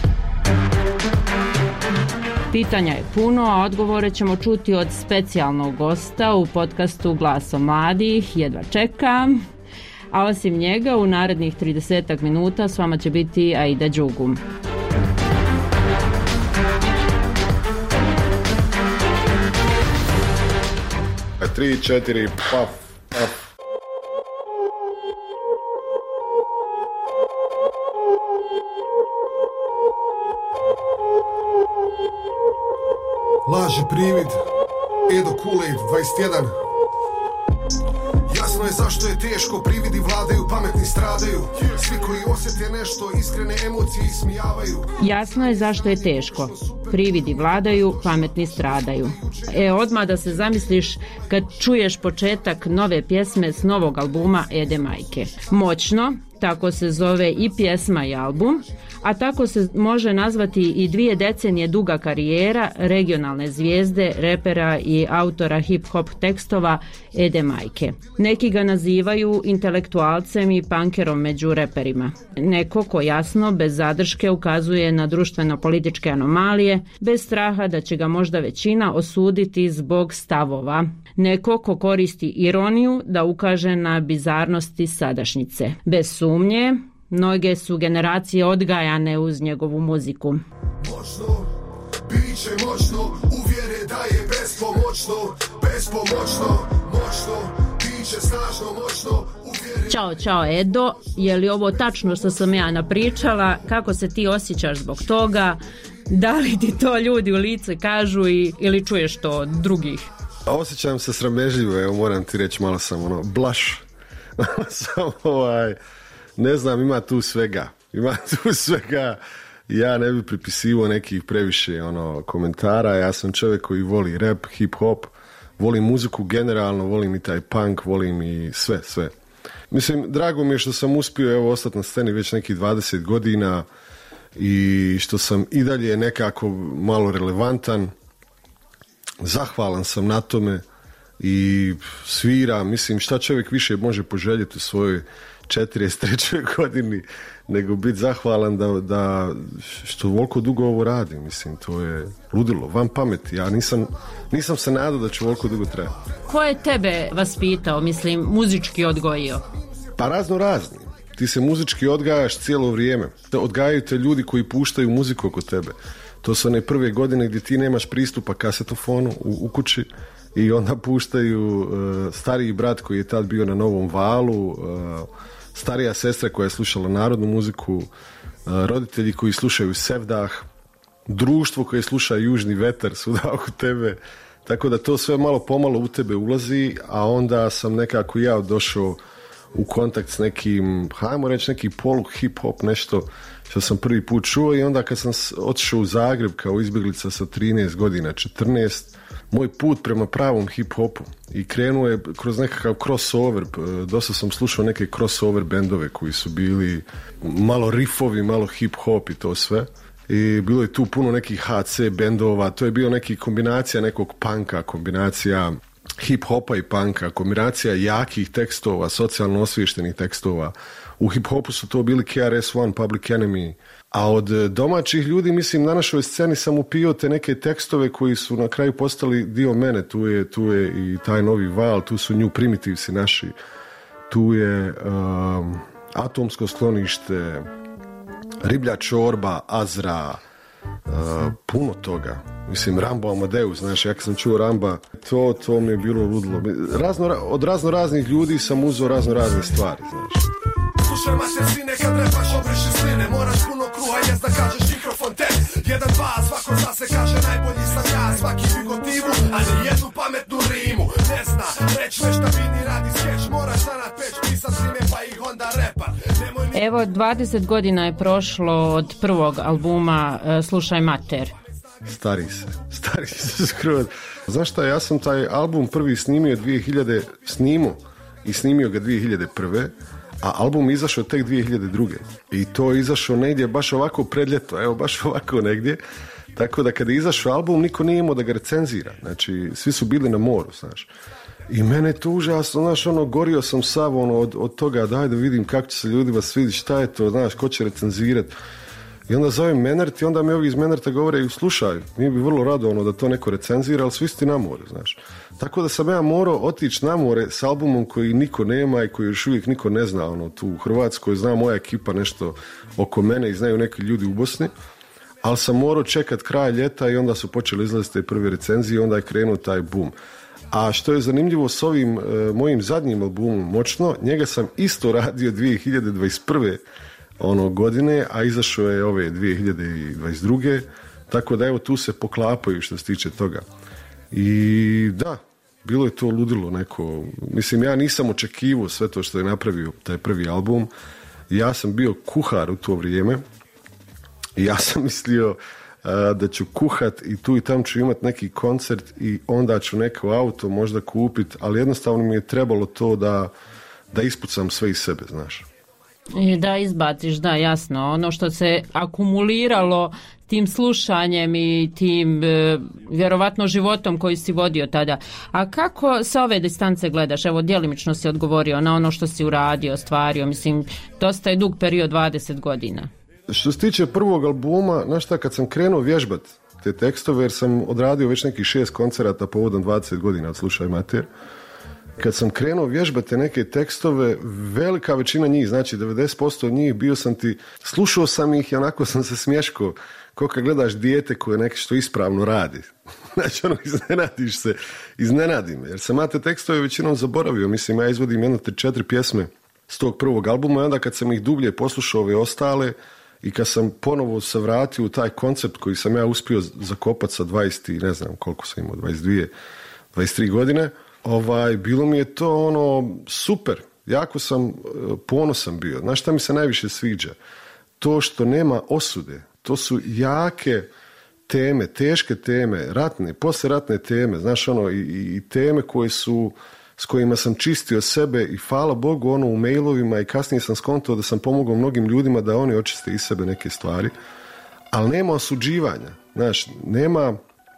Pitanja je puno, a odgovore ćemo čuti od specijalnog gosta u podcastu Glasom mladih. Jedva čekam. A osim njega, u narednih tridesetak minuta s vama će biti Aida Đugum. Tri, četiri, paf, paf. Laži privid, Edo Kool-Aid, dvadeset jedan. Jasno je zašto je teško, prividi vladaju, pametni stradaju. Svi koji osjete nešto, iskrene emocije ismijavaju. Jasno je zašto je teško, prividi vladaju, pametni stradaju. E, odmah da se zamisliš kad čuješ početak nove pjesme s novog albuma Ede Majke. Moćno, tako se zove i pjesma i album, a tako se može nazvati i dvije decenije duga karijera regionalne zvijezde, repera i autora hip-hop tekstova Ede Majke. Neki ga nazivaju intelektualcem i punkerom među reperima. Neko ko jasno, bez zadrške, ukazuje na društveno-političke anomalije, bez straha da će ga možda većina osuditi zbog stavova. Neko ko koristi ironiju da ukaže na bizarnosti sadašnjice. Bez sumnje, mnoge su generacije odgajane uz njegovu muziku. Moćno, biće moćno, uvjere da je bespomoćno, bespomoćno, moćno, biće snažno, moćno, uvjere... Ćao, čao Edo, je li ovo tačno što sam ja napričala? Kako se ti osjećaš zbog toga? Da li ti to ljudi u lice kažu i, ili čuješ to od drugih? Osjećam se sramežljivo, evo moram ti reći, malo sam ono, blaš. Samo ovaj, ne znam, ima tu svega. Ima tu svega. Ja ne bi pripisivao nekih previše ono, komentara. Ja sam čovjek koji voli rap, hip-hop, volim muziku generalno, volim i taj punk, volim i sve, sve. Mislim, drago mi je što sam uspio evo ostati na sceni već nekih dvadeset godina i što sam i dalje nekako malo relevantan. Zahvalan sam na tome i sviram, mislim, šta čovjek više može poželjeti u svojoj četrdeset trećoj godini nego biti zahvalan da, da što voliko dugo ovo radi. Mislim, to je ludilo, van pameti. Ja nisam, nisam se nadao da će voliko dugo trajati. Ko je tebe vaspitao, mislim, muzički odgojio? Pa razno razni. Ti se muzički odgajaš cijelo vrijeme. Odgajaju te ljudi koji puštaju muziku oko tebe. To su one prve godine gdje ti nemaš pristupa kasetofonu u, u kući i onda puštaju uh, stariji brat koji je tad bio na Novom valu, uh, starija sestra koja je slušala narodnu muziku, uh, roditelji koji slušaju Sevdah, društvo koje sluša Južni vetar svuda oko tebe. Tako da to sve malo pomalo u tebe ulazi, a onda sam nekako ja došao u kontakt s nekim, hajmo reći neki polu hip-hop, nešto što sam prvi put čuo, i onda kad sam otišao u Zagreb kao izbjeglica sa trinaest godina, četrnaest, moj put prema pravom hip-hopu i krenuo je kroz nekakav crossover. Dosta sam slušao neke crossover bendove koji su bili malo riffovi, malo hip-hop i to sve. I bilo je tu puno nekih ha ce bendova, to je bio neki kombinacija nekog punka, kombinacija hip-hopa i punka, kombinacija jakih tekstova, socijalno osviještenih tekstova. U hip-hopu su to bili K R S One, Public Enemy, a od domaćih ljudi, mislim, na našoj sceni sam upio te neke tekstove koji su na kraju postali dio mene. Tu je, tu je i taj novi val, tu su New Primitivesi naši, tu je um, Atomsko sklonište, Riblja čorba, Azra, uh, puno toga. Mislim, Rambo Amadeus, znaš, ja kad sam čuo Ramba, to, to mi je bilo ludilo. Razno, od razno raznih ljudi sam uzeo razno razne stvari, znaš. Slušaj mater sine, kad repaš obriši sline, moraš puno kruha jest da kažeš mikrofon te. Jedan, dva, svako zna se kaže najbolji sam ja, svaki bigotivu, a ni jednu pametnu rimu. Ne zna, reći nešto vini, radi skeč, moraš zanat peć, pisat rime pa ih onda repa. Ni... Evo, dvadeset godina je prošlo od prvog albuma uh, Slušaj mater. Stari se, stari se skroz. Znaš šta, ja sam taj album prvi snimio dvije hiljade, snimio i snimio ga dvije hiljade prve, a album izašao tek dvije hiljade druge. I to je izašao negdje baš ovako pred ljeto, evo baš ovako negdje. Tako da kada je izašao album, niko nije imao da ga recenzira. Znači, svi su bili na moru, znaš. I mene je to užasno, znaš, ono, gorio sam sav, ono, od, od toga, daj da vidim kako će se ljudima svidjeti, šta je to, znaš, ko će recenzirati. I onda zovem Menert i onda mi ovi iz Menerta govore, slušaj, mi bi vrlo rado ono, da to neko recenzira, ali svi ste na moru, znaš. Tako da sam ja morao otići na more s albumom koji niko nema i koji još uvijek niko ne zna, ono, tu u Hrvatskoj zna moja ekipa nešto oko mene i znaju neki ljudi u Bosni, ali sam morao čekat kraj ljeta i onda su počeli izlaziti te prve recenzije i onda je krenuo taj boom. A što je zanimljivo s ovim e, mojim zadnjim albumom Moćno, njega sam isto radio dvije hiljade dvadeset prve ono godine, a izašao je ove dvije hiljade dvadeset druge, tako da evo tu se poklapaju što se tiče toga. I da, bilo je to ludilo neko, mislim ja nisam očekivao sve to što je napravio taj prvi album, ja sam bio kuhar u to vrijeme i ja sam mislio uh, da ću kuhat i tu i tam ću imat neki koncert i onda ću neko auto možda kupit, ali jednostavno mi je trebalo to da, da ispucam sve iz sebe, znaš. I da izbaciš, da, jasno, ono što se akumuliralo tim slušanjem i tim e, vjerovatno životom koji si vodio tada. A kako sa ove distance gledaš? Evo, djelimično si odgovorio na ono što si uradio, ostvario, mislim, dosta je dug period, dvadeset godina. Što se tiče prvog albuma, znaš šta, kad sam krenuo vježbat te tekstove, jer sam odradio već nekih šest koncerata povodom dvadeset godina od Slušaj mater, kad sam krenuo vježbati neke tekstove, velika većina njih, znači devedeset posto njih, bio sam ti, slušao sam ih i onako sam se smješkao, kao kad gledaš dijete koje nešto što ispravno radi. Znači ono, iznenadiš se, iznenadi me, jer sam ja te tekstove većinom zaboravio, mislim, ja izvodim jedno tri četiri pjesme s tog prvog albuma i onda kad sam ih dublje poslušao ove ostale i kad sam ponovo se vratio u taj koncept koji sam ja uspio zakopati sa dvadeset, ne znam koliko sam imao, dvadeset dvije, dvadeset tri godine, Ovaj, bilo mi je to ono super, jako sam ponosan bio. Znaš šta mi se najviše sviđa? To što nema osude, to su jake teme, teške teme, ratne, posleratne teme, znaš ono, i, i teme koje su, s kojima sam čistio sebe i hvala Bogu ono u mailovima i kasnije sam skontao da sam pomogao mnogim ljudima da oni očiste iz sebe neke stvari, ali nema osuđivanja, znaš, nema,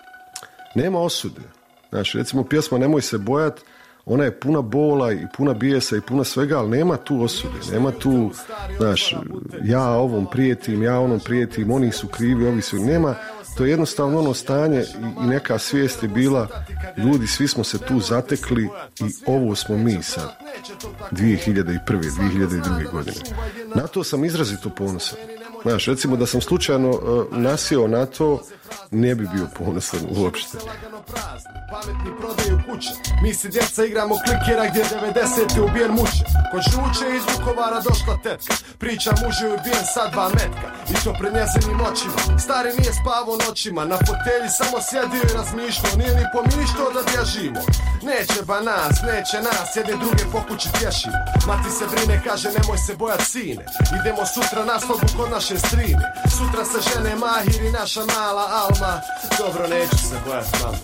nema osude. Znaš, recimo pjesma Nemoj se bojat, ona je puna bola i puna bijesa i puna svega, ali nema tu osude, nema tu, znaš, ja ovom prijetim, ja onom prijetim, oni su krivi, ovi su, nema, to je jednostavno ono stanje i, i neka svijest je bila, ljudi, svi smo se tu zatekli i ovo smo mi sad, dvije hiljade prve, dvije hiljade druge godine. Na to sam izrazito ponosan. Znaš, recimo da sam slučajno uh, nasjeo na to, ne bi bio ponosan uopšte. Pametni prodaju kuće, mi si djeca igramo klikera gdje devedesete ubijen muče. Kod žuče iz Vukovara došla tetka, priča muže ubijen sad dva metka, i to pred njezinim očima. Stari nije spavao noćima, na fotelji samo sjedio i razmišljao, nije ni pomišljao da bježimo. Neće ba nas, neće nas, jedne druge po kući tješimo. Mati se brine, kaže nemoj se bojat sine, idemo sutra na slobu kod naše strine. Sutra se žene Mahir i naša mala Alma, dobro neću se bojat mama.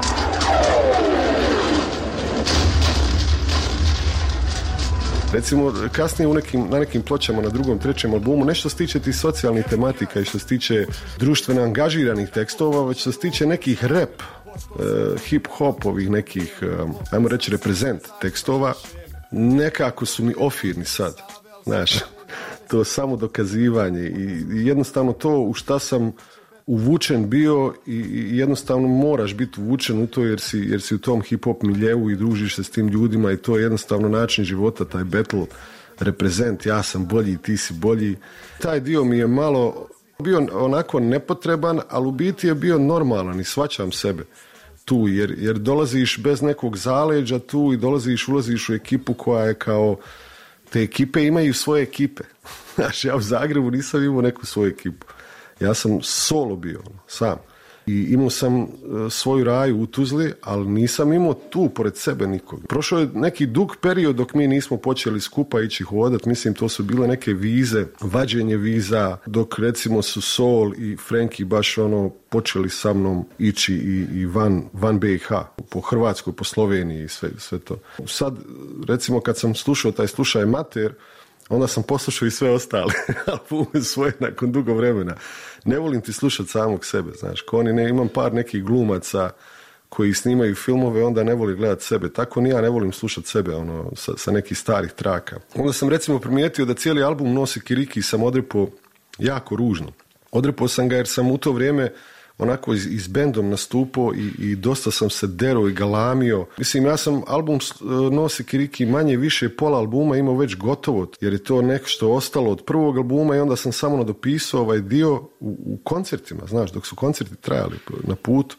Recimo, kasnije u nekim, na nekim pločama na drugom, trećem albumu, nešto se tiče tih socijalnih tematika i što se tiče društveno angažiranih tekstova, već što se tiče nekih rap, uh, hip-hop, ovih nekih, uh, ajmo reći, reprezent tekstova, nekako su mi ofirni sad, znaš, to samo dokazivanje i, i jednostavno to u šta sam uvučen bio i, i jednostavno moraš biti uvučen u to jer si, jer si u tom hip-hop miljeu i družiš se s tim ljudima i to je jednostavno način života, taj battle reprezent, ja sam bolji, ti si bolji. Taj dio mi je malo bio onako nepotreban, ali u biti je bio normalan i shvaćam sebe tu, jer, jer dolaziš bez nekog zaleđa tu i dolaziš, ulaziš u ekipu koja je kao, te ekipe imaju svoje ekipe. Znaš, ja u Zagrebu nisam imao neku svoju ekipu. Ja sam solo bio, sam. I imao sam uh, svoju raju u Tuzli, ali nisam imao tu pored sebe nikog. Prošao je neki dug period dok mi nismo počeli skupa ići hodat. Mislim, to su bile neke vize, vađenje viza, dok recimo su Sol i Frenki baš ono počeli sa mnom ići i, i van, van B i H, po Hrvatskoj, po Sloveniji i sve, sve to. Sad, recimo, kad sam slušao taj Slušaj mater, onda sam poslušao i sve ostale albume svoje nakon dugo vremena. Ne volim ti slušati samog sebe, znaš, ko oni ne, imam par nekih glumaca koji snimaju filmove, onda ne voli gledati sebe. Tako ni ja ne volim slušati sebe, ono, sa, sa nekih starih traka. Onda sam recimo primijetio da cijeli album nosi kiriki i sam odrepao jako ružno. Odrepao sam ga jer sam u to vrijeme onako iz, iz bendom nastupao i, i dosta sam se derao i galamio. Mislim, ja sam album Nosi kiriki manje više pola albuma imao već gotovo, jer je to nešto ostalo od prvog albuma i onda sam samo nadopisao ovaj dio u, u koncertima, znaš, dok su koncerti trajali na putu.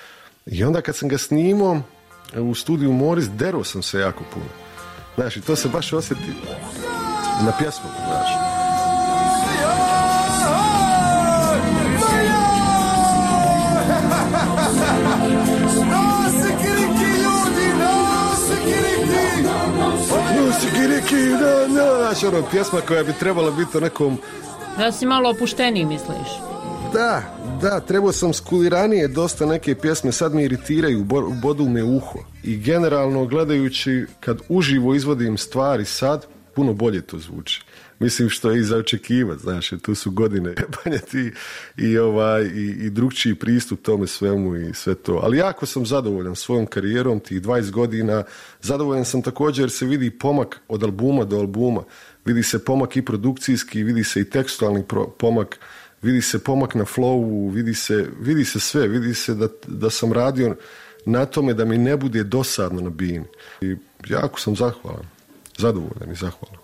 I onda kad sam ga snimao u studiju Moris, derao sam se jako puno. Znaš, i to se baš osjeti na pjesmu, znaš. Znaš, ono, pjesma koja bi trebala biti o nekom... Da si malo opušteniji, misliš? Da, da, trebao sam skuliranije dosta neke pjesme, sad me iritiraju, bodu me uho. I generalno, gledajući, kad uživo izvodim stvari sad, puno bolje to zvuči. Mislim, što je i za očekivati, znaš, tu su godine banjati i, ovaj, i, i drugčiji pristup tome svemu i sve to. Ali jako sam zadovoljan svojom karijerom, tih dvadeset godina. Zadovoljan sam također jer se vidi pomak od albuma do albuma. Vidi se pomak i produkcijski, vidi se i tekstualni pro, pomak, vidi se pomak na flowu, vidi se, vidi se sve, vidi se da, da sam radio na tome da mi ne bude dosadno na bini. I jako sam zahvalan, zadovoljan i zahvalan.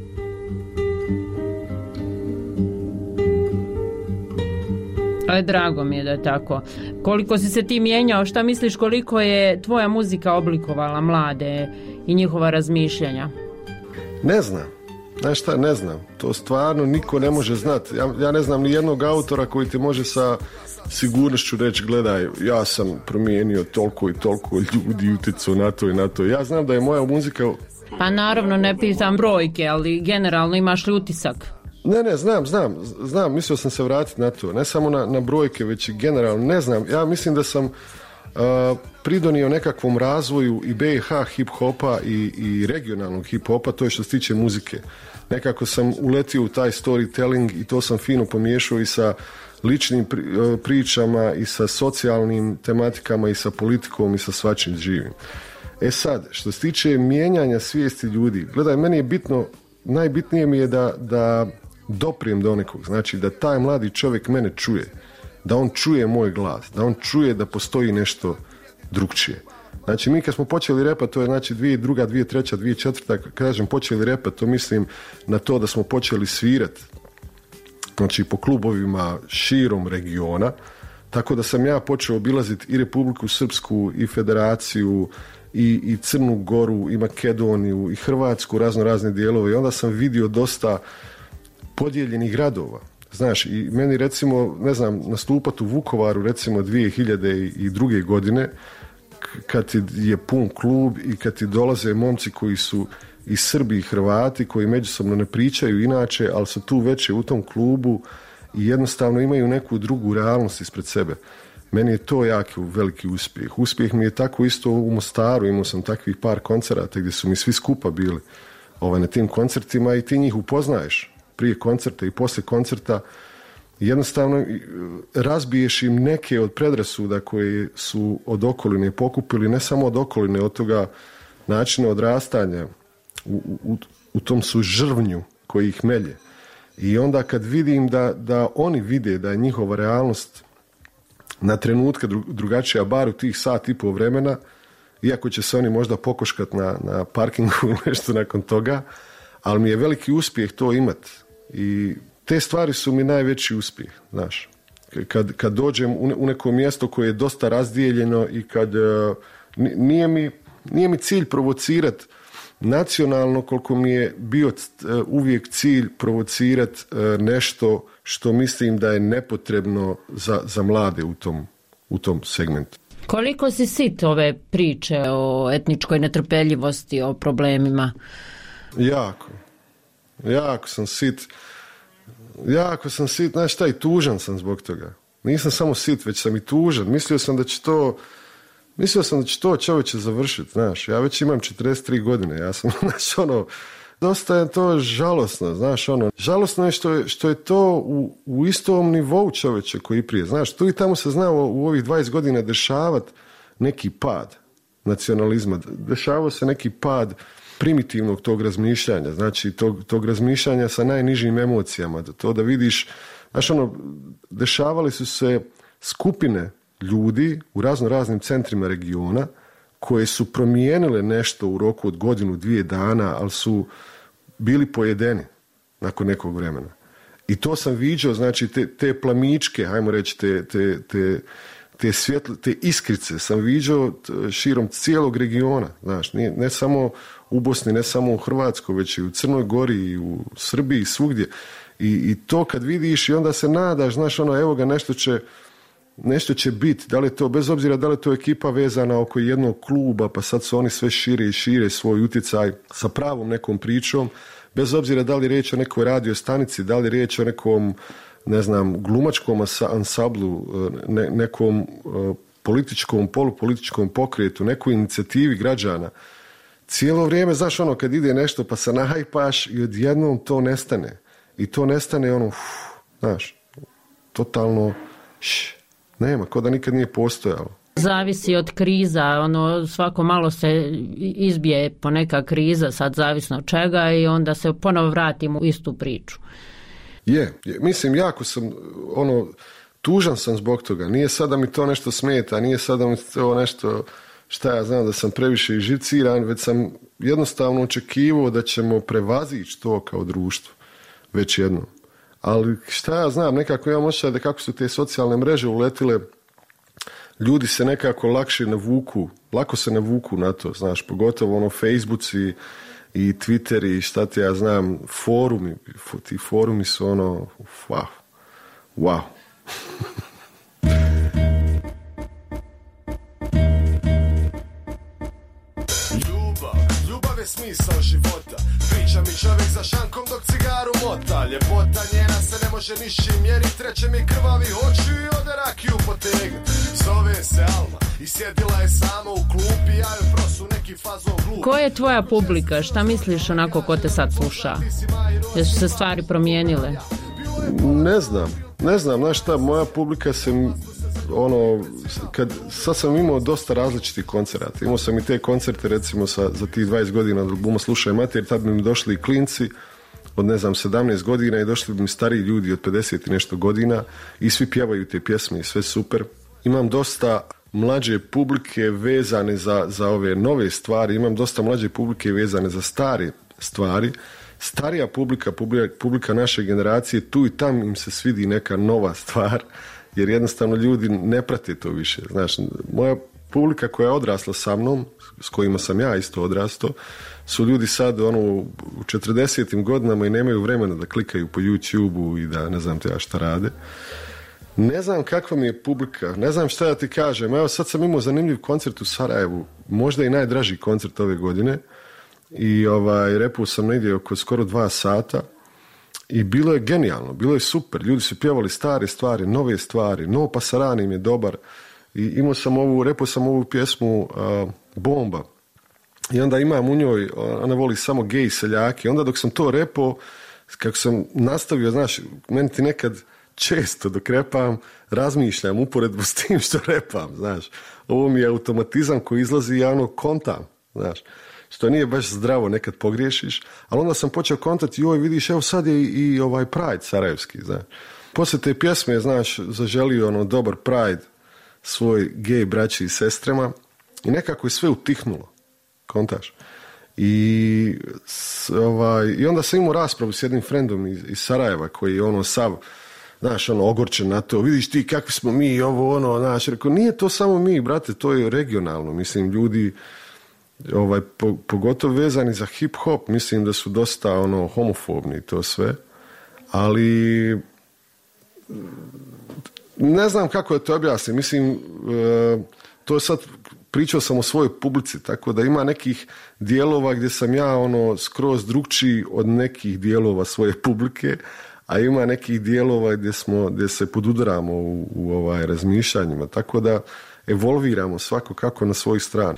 Ale drago mi je da je tako. Koliko si se ti mijenjao, šta misliš koliko je tvoja muzika oblikovala mlade i njihova razmišljanja? Ne znam. Znaš šta, ne znam. To stvarno niko ne može znati. Ja, ja ne znam ni jednog autora koji ti može sa sigurnošću reći, gledaj, ja sam promijenio toliko i toliko ljudi, utjecao na to i na to. Ja znam da je moja muzika... Pa naravno ne pitam brojke, ali generalno imaš li utisak? Ne, ne, znam, znam, znam, mislio sam se vratiti na to, ne samo na, na brojke, već i generalno, ne znam, ja mislim da sam uh, pridonio nekakvom razvoju i B i H hip-hopa i, i regionalnog hip-hopa, to je što se tiče muzike. Nekako sam uletio u taj storytelling i to sam fino pomiješao i sa ličnim pri, uh, pričama i sa socijalnim tematikama i sa politikom i sa svačim živim. E sad, što se tiče mijenjanja svijesti ljudi, gledaj, meni je bitno, najbitnije mi je da, da doprijem do nekog, znači da taj mladi čovjek mene čuje, da on čuje moj glas, da on čuje da postoji nešto drugčije. Znači mi kad smo počeli repat, to je znači dvije druga, dvije treća, dvije četvrta, kad kažem počeli repat, to mislim na to da smo počeli svirat, znači po klubovima širom regiona, Tako da sam ja počeo obilaziti i Republiku Srpsku, i Federaciju, i, i Crnu Goru, i Makedoniju, i Hrvatsku, razno razne dijelove. I onda sam vidio dosta podijeljenih gradova. Znaš, i meni recimo, ne znam, nastupat u Vukovaru recimo dvije hiljade druge. godine, kad je pun klub i kad ti dolaze momci koji su i Srbi i Hrvati, koji međusobno ne pričaju inače, ali su tu veće u tom klubu i jednostavno imaju neku drugu realnost ispred sebe. Meni je to jako veliki uspjeh. Uspjeh mi je tako isto u Mostaru, imao sam takvih par koncerata gdje su mi svi skupa bili ovaj, na tim koncertima i ti njih upoznaješ prije koncerta i poslije koncerta. Jednostavno razbiješ im neke od predrasuda koje su od okoline pokupili, ne samo od okoline, od toga načina odrastanja u, u, u tom su žrvnju koji ih melje. I onda kad vidim da, da oni vide da je njihova realnost na trenutke drugačija, bar u tih sat i pol vremena, iako će se oni možda pokoškat na, na parkingu ili nešto nakon toga, ali mi je veliki uspjeh to imat. I te stvari su mi najveći uspjeh, znaš. Kad, kad dođem u neko mjesto koje je dosta razdijeljeno i kad uh, nije, mi, nije mi cilj provocirat nacionalno koliko mi je bio uh, uvijek cilj provocirat uh, nešto što mislim da je nepotrebno za, za mlade u tom, u tom segmentu. Koliko si sit ove priče o etničkoj netrpeljivosti, o problemima? Jako. Jako sam sit. Jako sam sit, znaš šta, i tužan sam zbog toga. Nisam samo sit, već sam i tužan. Mislio sam da će to mislio sam da će to čovječe završiti, znaš. Ja već imam četrdeset tri godine, ja sam, znaš, ono, dosta je to žalosno, znaš, ono, žalosno je što je, što je to u, u istom nivou čovječe koji prije, znaš, tu i tamo se zna u, u ovih dvadeset godina dešavat neki pad nacionalizma, dešavao se neki pad primitivnog tog razmišljanja, znači tog, tog razmišljanja sa najnižim emocijama, to da vidiš, znaš, ono, dešavali su se skupine ljudi u razno raznim centrima regiona koje su promijenile nešto u roku od godinu, dvije dana, ali su bili pojedeni nakon nekog vremena. I to sam viđao, znači te, te plamičke, hajmo reći, te, te, te, te, svjetl, te iskrice sam viđao širom cijelog regiona, znaš, ne, ne samo u Bosni, ne samo u Hrvatskoj, već i u Crnoj Gori i u Srbiji, svugdje. I, i to kad vidiš i onda se nadaš, znaš, ono, evo ga, nešto će nešto će biti, da li to, bez obzira da li to ekipa vezana oko jednog kluba, pa sad su oni sve šire i šire svoj utjecaj sa pravom nekom pričom, bez obzira da li riječ o nekoj radio stanici, da li riječ o nekom, ne znam, glumačkom ansamblu, ne, nekom uh, političkom, polupolitičkom pokretu, nekoj inicijativi građana. Cijelo vrijeme, znaš, ono, kad ide nešto pa se nahajpaš i odjednom to nestane. I to nestane, ono, uf, znaš, totalno, š, nema, ko da nikad nije postojalo. Zavisi od kriza, ono, svako malo se izbije po neka kriza, sad zavisno od čega, i onda se ponovo vratimo u istu priču. Je, je, mislim, jako sam, ono, tužan sam zbog toga. Nije sad da mi to nešto smeta, nije sad da mi to nešto, šta ja znam, da sam previše živciran, već sam jednostavno očekivao da ćemo prevazići to kao društvo, već jednom. Ali šta ja znam, nekako imam osjećaj da kako su te socijalne mreže uletile, ljudi se nekako lakše navuku, lako se navuku na to, znaš, pogotovo ono Facebooci i Twitteri i šta ti ja znam, forumi, ti forumi su ono, wow, wow. Ljubav, ljubav je smisao života. Priča mi čovjek za šankom dok cigaru mota. Ljepota njena se ne može nišćim mjerit. Treće mi krvavi oči i ode rakiju potegnut. Zove se Alma i sjedila je sama u klupi. Ja joj prosu neki fazon glup. Ko je tvoja publika? Šta misliš onako ko te sad sluša? Jesu se stvari promijenile? Ne znam, ne znam, znaš šta, moja publika se, ono, kad, sad sam imao dosta različitih koncerata. Imao sam i te koncerte, recimo, sa, za tih dvadeset godina od albuma Slušaj Mater, tad bi mi došli i klinci od, ne znam, sedamnaest godina i došli bi mi stariji ljudi od pedeset i nešto godina i svi pjevaju te pjesme i sve super. Imam dosta mlađe publike vezane za, za ove nove stvari, imam dosta mlađe publike vezane za stare stvari. Starija publika, publika, publika naše generacije, tu i tam im se svidi neka nova stvar jer jednostavno ljudi ne prate to više. Znaš, moja publika koja je odrasla sa mnom, s kojima sam ja isto odrastao, su ljudi sad ono, u četrdesetim godinama i nemaju vremena da klikaju po YouTube-u i da ne znam te ja šta rade. Ne znam kakva mi je publika, ne znam šta da ti kažem. Evo sad sam imao zanimljiv koncert u Sarajevu, možda i najdraži koncert ove godine i ovaj, repao sam negdje oko skoro dva sata i bilo je genijalno, bilo je super. Ljudi su pjevali stare stvari, nove stvari, No Pasaran im je dobar i imao sam ovu, repao sam ovu pjesmu uh, Bomba i onda imam u njoj, ona voli samo gej seljaki, onda dok sam to repao, kako sam nastavio, znaš, meni ti nekad često dok repam, razmišljam uporedbu s tim što repam, znaš. Ovo mi je automatizam koji izlazi i ja ono kontam, znaš. Što nije baš zdravo, nekad pogriješiš, ali onda sam počeo kontati, joj vidiš, evo sad je i, i ovaj Pride sarajevski, znaš. Poslije te pjesme, znaš, zaželio ono dobar Pride svoj gej braći i sestrema i nekako je sve utihnulo, kontaš. I, s, ovaj, i onda sam imao raspravu s jednim frendom iz, iz Sarajeva koji je ono sav, znaš, ono, ogorčen na to, vidiš ti kakvi smo mi, ovo, ono, znaš, rekao, nije to samo mi, brate, to je regionalno, mislim, ljudi, ovaj, po, pogotovo vezani za hip-hop, mislim da su dosta, ono, homofobni i to sve, ali ne znam kako je to objasniti, mislim, e, to je sad, pričao sam o svojoj publici, tako da ima nekih dijelova gdje sam ja, ono, skroz drugčiji od nekih dijelova svoje publike, a ima nekih dijelova gdje, smo, gdje se podudaramo u, u ovaj razmišljanjima, tako da evolviramo svako kako na svojoj strani.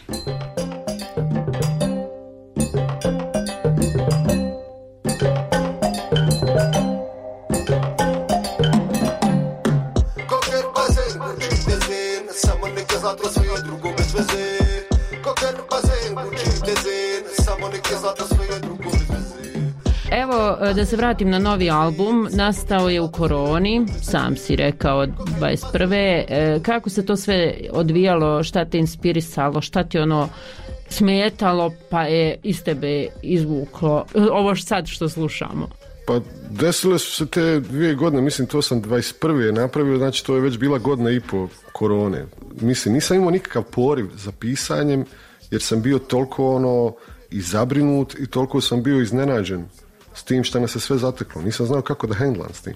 Evo, da se vratim na novi album, nastao je u koroni, sam si rekao, dvadeset prve. Kako se to sve odvijalo, šta te inspirisalo, šta ti ono smetalo, pa je iz tebe izvuklo ovo sad što slušamo? Pa desile su se te dvije godine, mislim to sam dvadeset prve napravio, znači to je već bila godina i po korone. Mislim, nisam imao nikakav poriv za pisanjem, jer sam bio toliko ono i zabrinut i toliko sam bio iznenađen s tim što nas se sve zateklo. Nisam znao kako da hendlam s tim.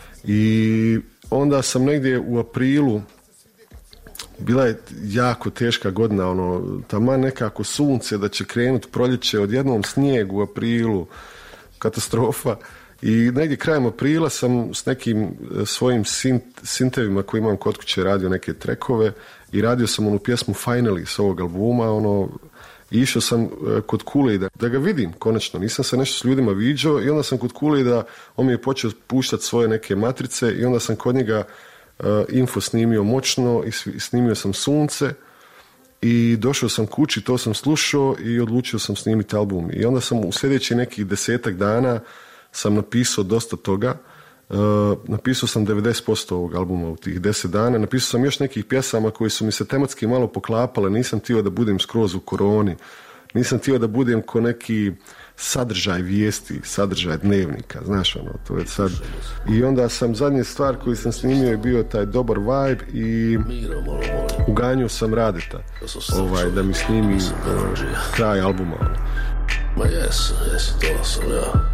I onda sam negdje u aprilu, bila je jako teška godina, ono, taman nekako sunce da će krenuti proljeće, odjednom snijeg u aprilu, katastrofa. I negdje krajem aprila sam s nekim svojim sint, sintevima koji imam kod kuće radio neke trekove i radio sam onu pjesmu Finally s ovog albuma, ono, i išao sam kod Kule da, da ga vidim konačno, nisam se nešto s ljudima viđao i onda sam kod Kule da on mi je počeo puštati svoje neke matrice i onda sam kod njega uh, info snimio Moćno i snimio sam Sunce i došao sam kući, to sam slušao i odlučio sam snimiti album i onda sam u sljedećih nekih desetak dana sam napisao dosta toga. Uh, napisao sam devedeset posto ovog albuma u tih deset dana, napisao sam još nekih pjesama koji su mi se tematski malo poklapale, nisam htio da budem skroz u koroni, nisam htio da budem ko neki sadržaj vijesti, sadržaj dnevnika, znaš ono, to je sad. I onda sam, zadnja stvar koju sam snimio je bio taj dobar vibe i uganjio sam Radeta ovaj, da mi snimi uh, kraj albuma. Ma jes, jes, to sam ja.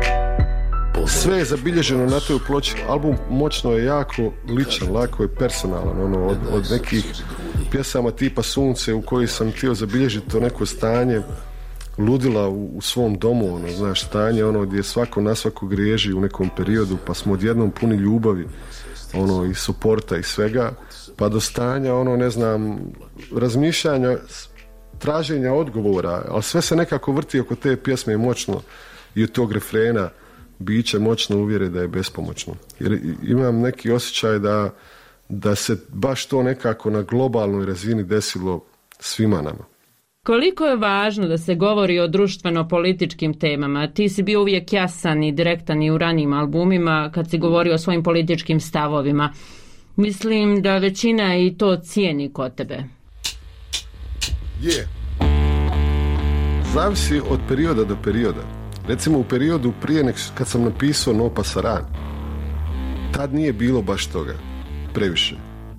Sve je zabilježeno na toj ploči. Album Moćno je jako ličan, lako je personalan, ono, od, od nekih pjesama tipa Sunce u kojoj sam htio zabilježiti to neko stanje ludila u, u svom domu, ono, znaš, stanje ono gdje svako na svako griježi u nekom periodu, pa smo odjednom puni ljubavi, ono, i suporta i svega, pa do stanja, ono, ne znam, razmišljanja, traženja odgovora, ali sve se nekako vrti oko te pjesme Moćno i od tog refrena biće moćno uvjere da je bespomoćno. Jer imam neki osjećaj da, da se baš to nekako na globalnoj razini desilo svima nama. Koliko je važno da se govori o društveno-političkim temama? Ti si bio uvijek jasan i direktan i u ranijim albumima kad si govorio o svojim političkim stavovima. Mislim da većina i to cijeni kod tebe. Je. Zavisi od perioda do perioda. Recimo u periodu prije nek, kad sam napisao No Pasaran, tad nije bilo baš toga. previše.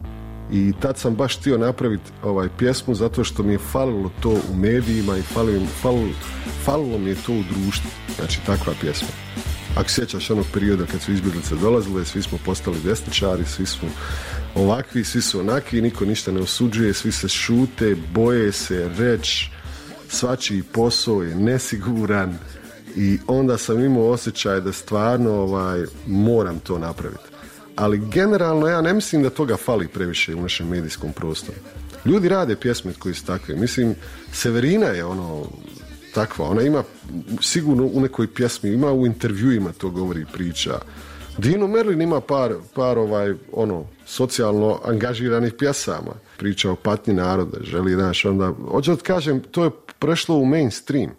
I tad sam baš htio napraviti ovaj pjesmu zato što mi je falilo to u medijima i falilo, falilo, falilo mi je to u društvu. Znači takva pjesma. Ako sjećaš onog perioda kad su izbjeglice dolazile, svi smo postali desničari, svi smo ovakvi, svi su onaki, niko ništa ne osuđuje, svi se šute, boje se reći, svačiji posao je nesiguran i onda sam imao osjećaj da stvarno ovaj, moram to napraviti. Ali generalno ja ne mislim da toga fali previše u našem medijskom prostoru. Ljudi rade pjesme koji su takve. Mislim, Severina je ono takva. Ona ima sigurno u nekoj pjesmi, ima u intervjuima to govori, priča. Dino Merlin ima par, par ovaj, ono, socijalno angažiranih pjesama. Priča o patnji naroda, želi, znaš, onda... Hoću da kažem, to je prešlo u mainstream.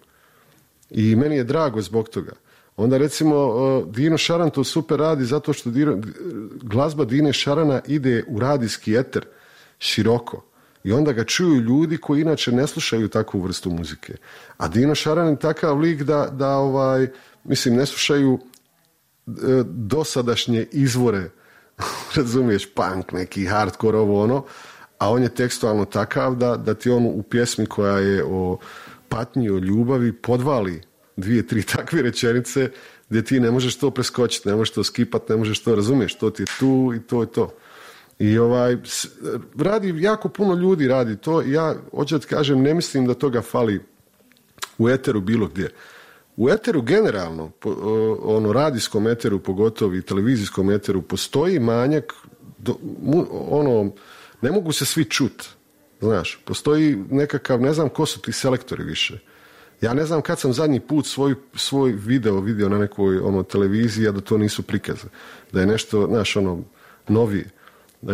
I meni je drago zbog toga. Onda recimo Dino Šaran to super radi zato što Dino, glazba Dine Šarana ide u radijski eter široko. I onda ga čuju ljudi koji inače ne slušaju takvu vrstu muzike. A Dino Šaran je takav lik da, da ovaj, mislim, ne slušaju e, dosadašnje izvore, razumiješ, punk, neki hardcore, ovo ono, a on je tekstualno takav da, da ti on u pjesmi koja je o patnji, o ljubavi podvali dvije, tri takve rečenice gdje ti ne možeš to preskočiti, ne možeš to skipati, ne možeš to, razumiješ, to ti je tu i to je to. I ovaj, radi, jako puno ljudi radi to. Ja, hoću da kažem, ne mislim da toga fali u eteru bilo gdje. U eteru generalno, ono, radijskom eteru pogotovo i televizijskom eteru, postoji manjak, do, ono, ne mogu se svi čut, znaš, postoji nekakav, ne znam ko su ti selektori više. Ja ne znam kad sam zadnji put svoj, svoj video vidio na nekoj ono, televiziji, a da to nisu prikaze. Da je nešto, znaš, ono, novije. E,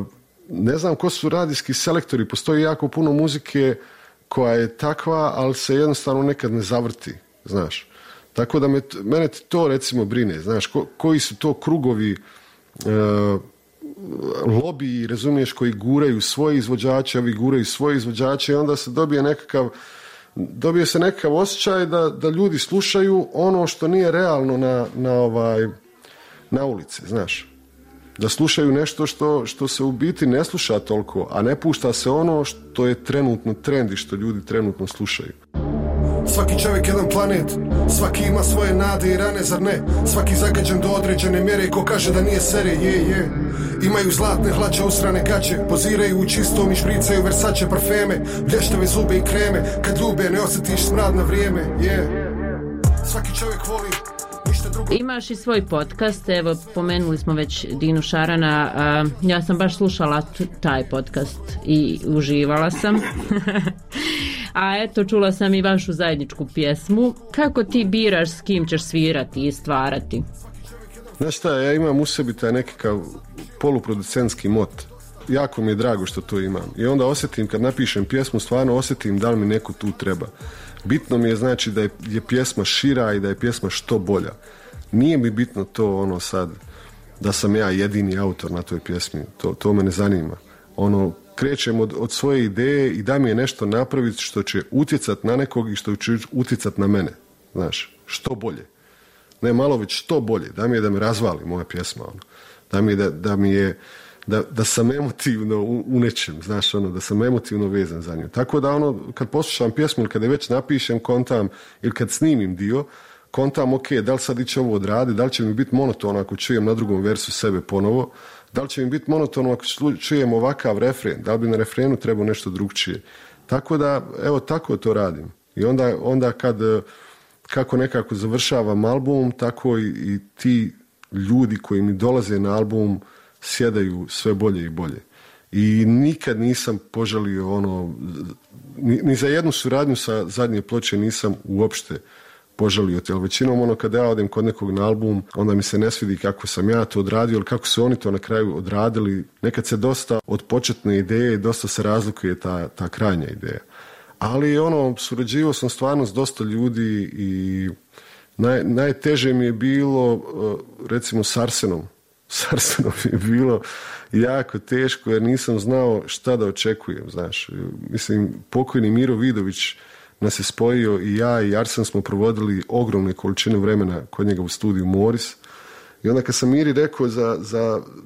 ne znam ko su radijski selektori, postoji jako puno muzike koja je takva, ali se jednostavno nekad ne zavrti, znaš. Tako da me, mene to recimo brine, znaš, ko, koji su to krugovi e, lobiji, razumiješ, koji guraju svoje izvođače, ovi guraju svoje izvođače i onda se dobije nekakav dobije se nekakav osjećaj da, da ljudi slušaju ono što nije realno na, na, ovaj, na ulici, znaš. Da slušaju nešto što, što se u biti ne sluša toliko, a ne pušta se ono što je trenutno trend i što ljudi trenutno slušaju. Svaki čovjek jedan planet, svaki ima svoje nade i rane, zar ne? Svaki zagađen do određene mjere, ko kaže da nije sere, je, je. Imaju zlatne hlače, usrane gaće, poziraju u čistom i špricaju Versace parfeme, blještave zube i kreme, kad ljube ne osjetiš smrad na vrijeme, je. Svaki čovjek voli. Imaš i svoj podcast, evo pomenuli smo već Dinu Šarana, a, ja sam baš slušala t- taj podcast i uživala sam. A eto, čula sam i vašu zajedničku pjesmu. Kako ti biraš s kim ćeš svirati i stvarati? Znaš šta, ja imam u sebi taj nekakav poluproducentski mot. Jako mi je drago što to imam. I onda osjetim, kad napišem pjesmu, stvarno osjetim da li mi neko tu treba. Bitno mi je znači da je, je pjesma šira i da je pjesma što bolja. Nije mi bitno to ono sad da sam ja jedini autor na toj pjesmi. To, to me ne zanima. Ono, krećem od, od svoje ideje i da mi je nešto napraviti što će utjecat na nekog i što će utjecat na mene. Znaš, što bolje. Ne malo već što bolje. Da mi je da me razvali moja pjesma. Ono. Da mi je da, da mi je Da, da sam emotivno u, u nečem, znaš, ono, da sam emotivno vezan za nju. Tako da, ono, kad poslušam pjesmu ili kad je već napišem, kontam, ili kad snimim dio, kontam, ok, da li sad iće ovo odradi, da li će mi biti monotono ako čujem na drugom versu sebe ponovo, da li će mi biti monotono ako čujem ovakav refren, da li bi na refrenu trebao nešto drugčije. Tako da, evo, tako to radim. I onda, onda kad, kako nekako završavam album, tako i, i ti ljudi koji mi dolaze na album sjedaju sve bolje i bolje. I nikad nisam poželio ono, ni, ni za jednu suradnju sa zadnje ploče nisam uopšte poželio. Ali većinom ono kada ja odem kod nekog na album, onda mi se ne svidi kako sam ja to odradio ili kako su oni to na kraju odradili. Nekad se dosta od početne ideje dosta se razlikuje ta, ta krajnja ideja. Ali ono, surađivao sam stvarno s dosta ljudi i naj, najteže mi je bilo recimo s Arsenom. S Arsenom je bilo jako teško jer nisam znao šta da očekujem, znaš. Mislim, pokojni Miro Vidović nas je spojio i ja i Arsen smo provodili ogromne količine vremena kod njega u studiju Moris. I onda kad sam Miri rekao za, za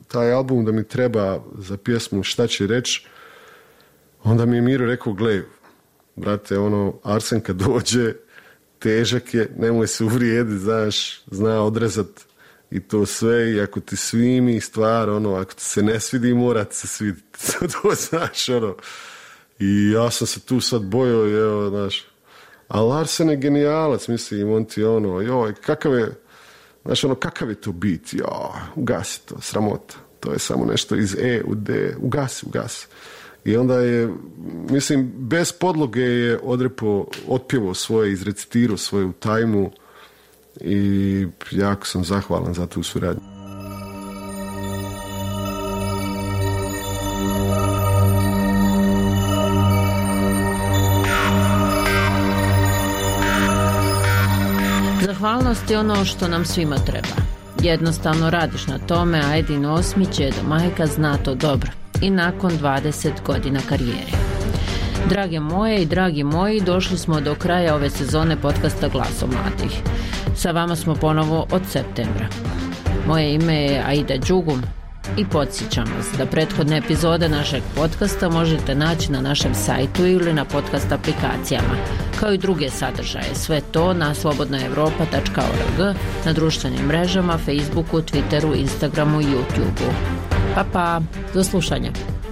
taj album da mi treba za pjesmu Šta će reći, onda mi je Miro rekao, gle, brate, ono, Arsen kad dođe, težak je, nemoj se uvrijediti, znaš, zna odrezat i to sve, i ako ti svimi stvar, ono, ako ti se ne svidi, mora ti se sviditi. To znaš, ono. I ja sam se tu sad bojao, evo, znaš. Ali Arsen je genijalac, mislim, on ti ono, joj, kakav je, znaš, ono, kakav je to bit, joj, ugasi to, sramota. To je samo nešto iz E u D, ugasi, ugasi. I onda je, mislim, bez podloge je odrepo, otpjevo svoje, izrecitirao svoju tajmu i jako sam zahvalan za tu suradnju. Zahvalnost je ono što nam svima treba. Jednostavno radiš na tome, a Edin Osmić, Edo Majka, zna to dobro. I nakon dvadeset godina karijere. Drage moje i dragi moji, došli smo do kraja ove sezone podcasta Glaso mladih. Sa vama smo ponovo od septembra. Moje ime je Aida Đugum i podsjećam vas da prethodne epizode našeg podcasta možete naći na našem sajtu ili na podcast aplikacijama, kao i druge sadržaje. Sve to na slobodna evropa tačka org, na društvenim mrežama, Facebooku, Twitteru, Instagramu i YouTubeu. Pa pa, do slušanja.